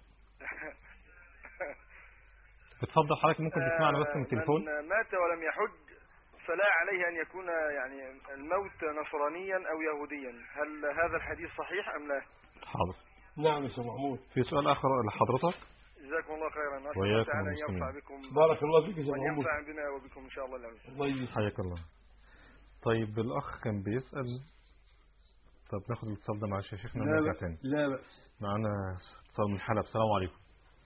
Speaker 2: بتفضل حضرتك، ممكن تسمعنا بس من التليفون؟
Speaker 7: من مات ولم يحج فلا عليه أن يكون يعني الموت نصرانيا أو يهوديا، هل هذا الحديث صحيح أم لا؟
Speaker 2: حاضر.
Speaker 3: نعم يا شيخ محمود.
Speaker 2: في سؤال آخر لحضرتك؟
Speaker 7: جزاكم الله خيرا.
Speaker 2: وإياكم
Speaker 7: تعالى
Speaker 2: المسلمين.
Speaker 7: ينفع بكم.
Speaker 3: بارك الله فيك يا شيخ محمود.
Speaker 7: وينفع بنا وبكم إن شاء الله العظيم.
Speaker 3: الله يجزيك.
Speaker 2: حياك الله. طيب الأخ كان بيسأل، طب ناخد الاتصال ده معلش يا شيخنا ونرجع تاني.
Speaker 3: لا بأس.
Speaker 2: معانا اتصال من حلب. السلام عليكم.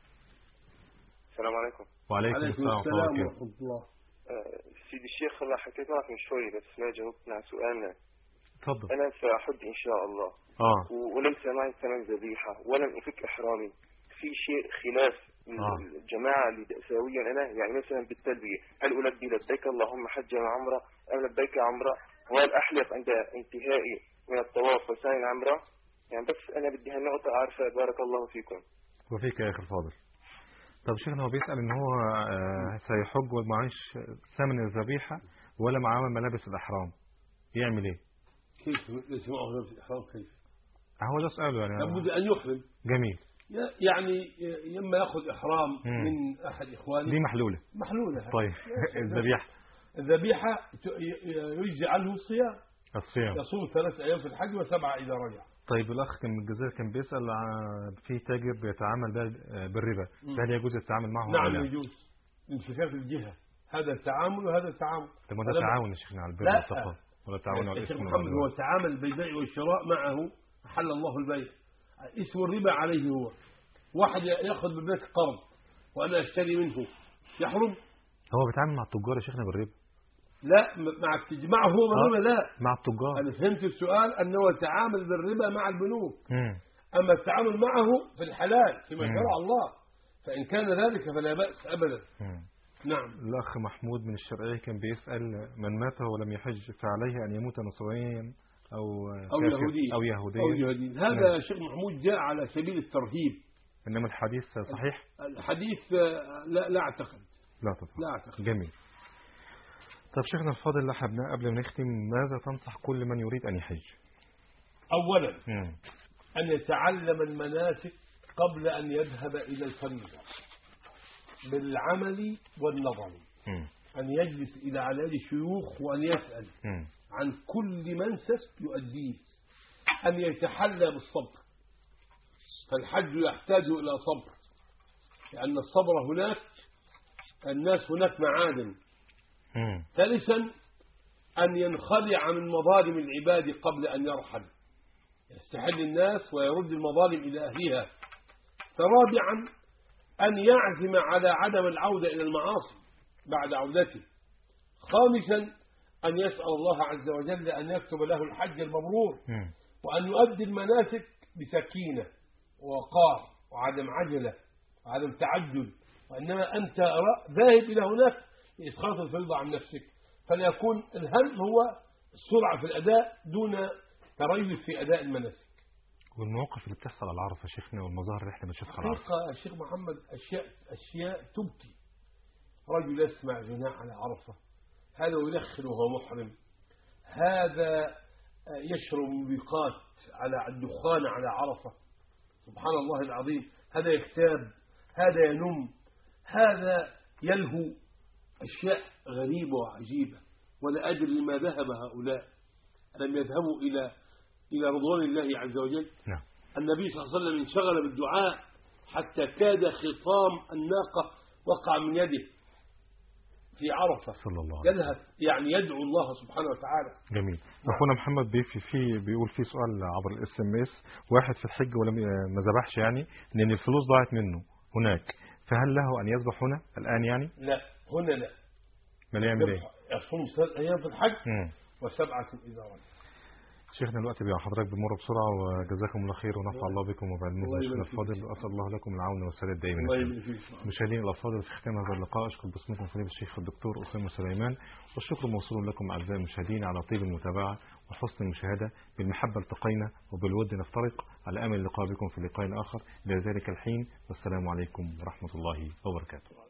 Speaker 7: السلام عليكم.
Speaker 2: وعليكم السلام ورحمة
Speaker 3: الله.
Speaker 7: سيدي الشيخ، الله حكيت معك من شوي بس ما جاوبتنا على سؤالنا.
Speaker 2: تفضل.
Speaker 7: أنا سأحج إن شاء الله.
Speaker 2: آه.
Speaker 7: وليس معي ثمن ذبيحة ولم أفك إحرامي. في شيء خلاف من آه. الجماعة اللي سويا أنا يعني مثلا بالتلبية، هل ألبي لبيك اللهم حجا وعمرة أم لبيك عمرة، وهل أحلف عند انتهائي من الطواف وسعي العمرة؟ يعني بس أنا بدي هالنقطة أعرفها. بارك الله فيكم.
Speaker 2: وفيك يا أخي الفاضل. طب شيخنا هو بيسأل إن هو سيحج ومعيش ثمن الذبيحة ولا معاه ملابس الإحرام، يعمل إيه؟
Speaker 3: كيف ليس معه ملابس الإحرام كيف؟
Speaker 2: هو ده سؤاله يعني.
Speaker 3: لابد أن يحرم.
Speaker 2: جميل.
Speaker 3: يعني يما يأخذ إحرام مم. من أحد إخوانه.
Speaker 2: دي محلولة.
Speaker 3: محلولة.
Speaker 2: طيب الذبيحة.
Speaker 3: الذبيحة يجزي عنه الصيام.
Speaker 2: الصيام.
Speaker 3: يصوم ثلاث أيام في الحج وسبعة إذا رجع.
Speaker 2: طيب الأخ كان من الجزائر كان بيسأل في تاجر بيتعامل بالربا، هل يجوز التعامل معه؟
Speaker 3: نعم يجوز، انفكاك الجهة، هذا التعامل وهذا التعامل.
Speaker 2: طب ما ده تعاون يا شيخنا على البر والتقوى ولا تعاون على الإثم
Speaker 3: والعدوان؟ محمد هو التعامل بالبيع والشراء معه حل الله البيع. اسم الربا عليه هو واحد يأخذ ببيت قرض وأنا أشتري منه يحرم؟
Speaker 2: هو بيتعامل مع التجار يا شيخنا بالربا؟
Speaker 3: لا مع التجمع هو بالربا. لا
Speaker 2: مع التجار.
Speaker 3: أنا فهمت السؤال أنه التعامل بالربا مع البنوك.
Speaker 2: مم.
Speaker 3: أما التعامل معه في الحلال فيما شرع الله، فإن كان ذلك فلا بأس أبدا.
Speaker 2: مم.
Speaker 3: نعم.
Speaker 2: الأخ محمود من الشرقية كان بيسأل من مات ولم يحج فعليه أن يموت نصرانيا أو
Speaker 3: أو يهودي
Speaker 2: أو يهودي
Speaker 3: أو يهودي. هذا نعم. شيخ محمود جاء على سبيل الترهيب.
Speaker 2: إنما الحديث صحيح؟
Speaker 3: الحديث لا لا أعتقد.
Speaker 2: لا طبعا.
Speaker 3: لا أعتقد.
Speaker 2: جميل. طب شيخنا الفاضل اللي حبناه قبل ما نختم، ماذا تنصح كل من يريد أن يحج؟
Speaker 3: أولا
Speaker 2: مم.
Speaker 3: أن يتعلم المناسك قبل أن يذهب إلى الفريضة بالعمل والنظر.
Speaker 2: مم.
Speaker 3: أن يجلس إلى على شيوخ وأن يسأل
Speaker 2: مم.
Speaker 3: عن كل منسك يؤديه. أن يتحلى بالصبر، فالحج يحتاج إلى صبر، لأن الصبر هناك الناس هناك معادن. ثالثا أن ينخلع من مظالم العباد قبل أن يرحل، يستحل الناس ويرد المظالم إلى أهلها. فرابعا أن يعزم على عدم العودة إلى المعاصي بعد عودته. خامسا أن يسأل الله عز وجل أن يكتب له الحج المبرور، وأن يؤدي المناسك بسكينة ووقار وعدم عجلة وعدم تعجل، وإنما أنت ذاهب إلى هناك لإسقاط الفريضة عن نفسك، فليكون الهم هو السرعة في الأداء دون تريث في أداء المناسك.
Speaker 2: والمواقف اللي بتحصل على العرفة شيخنا والمظاهر اللي احنا بنشوفها على العرفة،
Speaker 3: حقيقة الشيخ محمد أشياء أشياء تبكي. رجل يسمع غناء على عرفة، هذا يدخن وهو محرم، هذا يشرب مبيقات على الدخان على عرفة، سبحان الله العظيم، هذا يكتاب، هذا ينم، هذا يلهو، أشياء غريبة وعجيبة. ولا أدري لما ذهب هؤلاء، لم يذهبوا إلى إلى رضوان الله عز وجل.
Speaker 2: نعم.
Speaker 3: النبي صلى الله عليه وسلم انشغل بالدعاء حتى كاد خطام الناقة وقع من يده، في عرفة
Speaker 2: صلى الله عليه وسلم.
Speaker 3: يذهب يعني يدعو الله سبحانه وتعالى.
Speaker 2: جميل. اخونا محمد بيفي في بيقول في سؤال عبر الاس ام اس، واحد في الحج ولم ما ذبحش يعني لان الفلوس ضاعت منه هناك، فهل له ان يذبح هنا الان يعني؟
Speaker 3: لا هنا لا.
Speaker 2: ما يعمل ايه؟
Speaker 3: يصوم ثلاث ايام في الحج
Speaker 2: مم.
Speaker 3: وسبعة اذا رجع.
Speaker 2: شيخنا الوقت بيع حضرتك بمر بسرعة، وجزاكم الله خير ونفع الله بكم وبعلمكم شيخنا الفاضل، وأسأل الله لكم العون والسداد دائما. مشاهدينا الأفاضل، في ختام هذا اللقاء أشكر باسمكم فضيلة الشيخ الدكتور أسامة سليمان، والشكر موصول لكم أعزائي المشاهدين على طيب المتابعة وحسن المشاهدة. بالمحبة التقينا وبالود نفترق، على أمل اللقاء بكم في لقاء آخر. إلى ذلك الحين والسلام عليكم ورحمة الله وبركاته.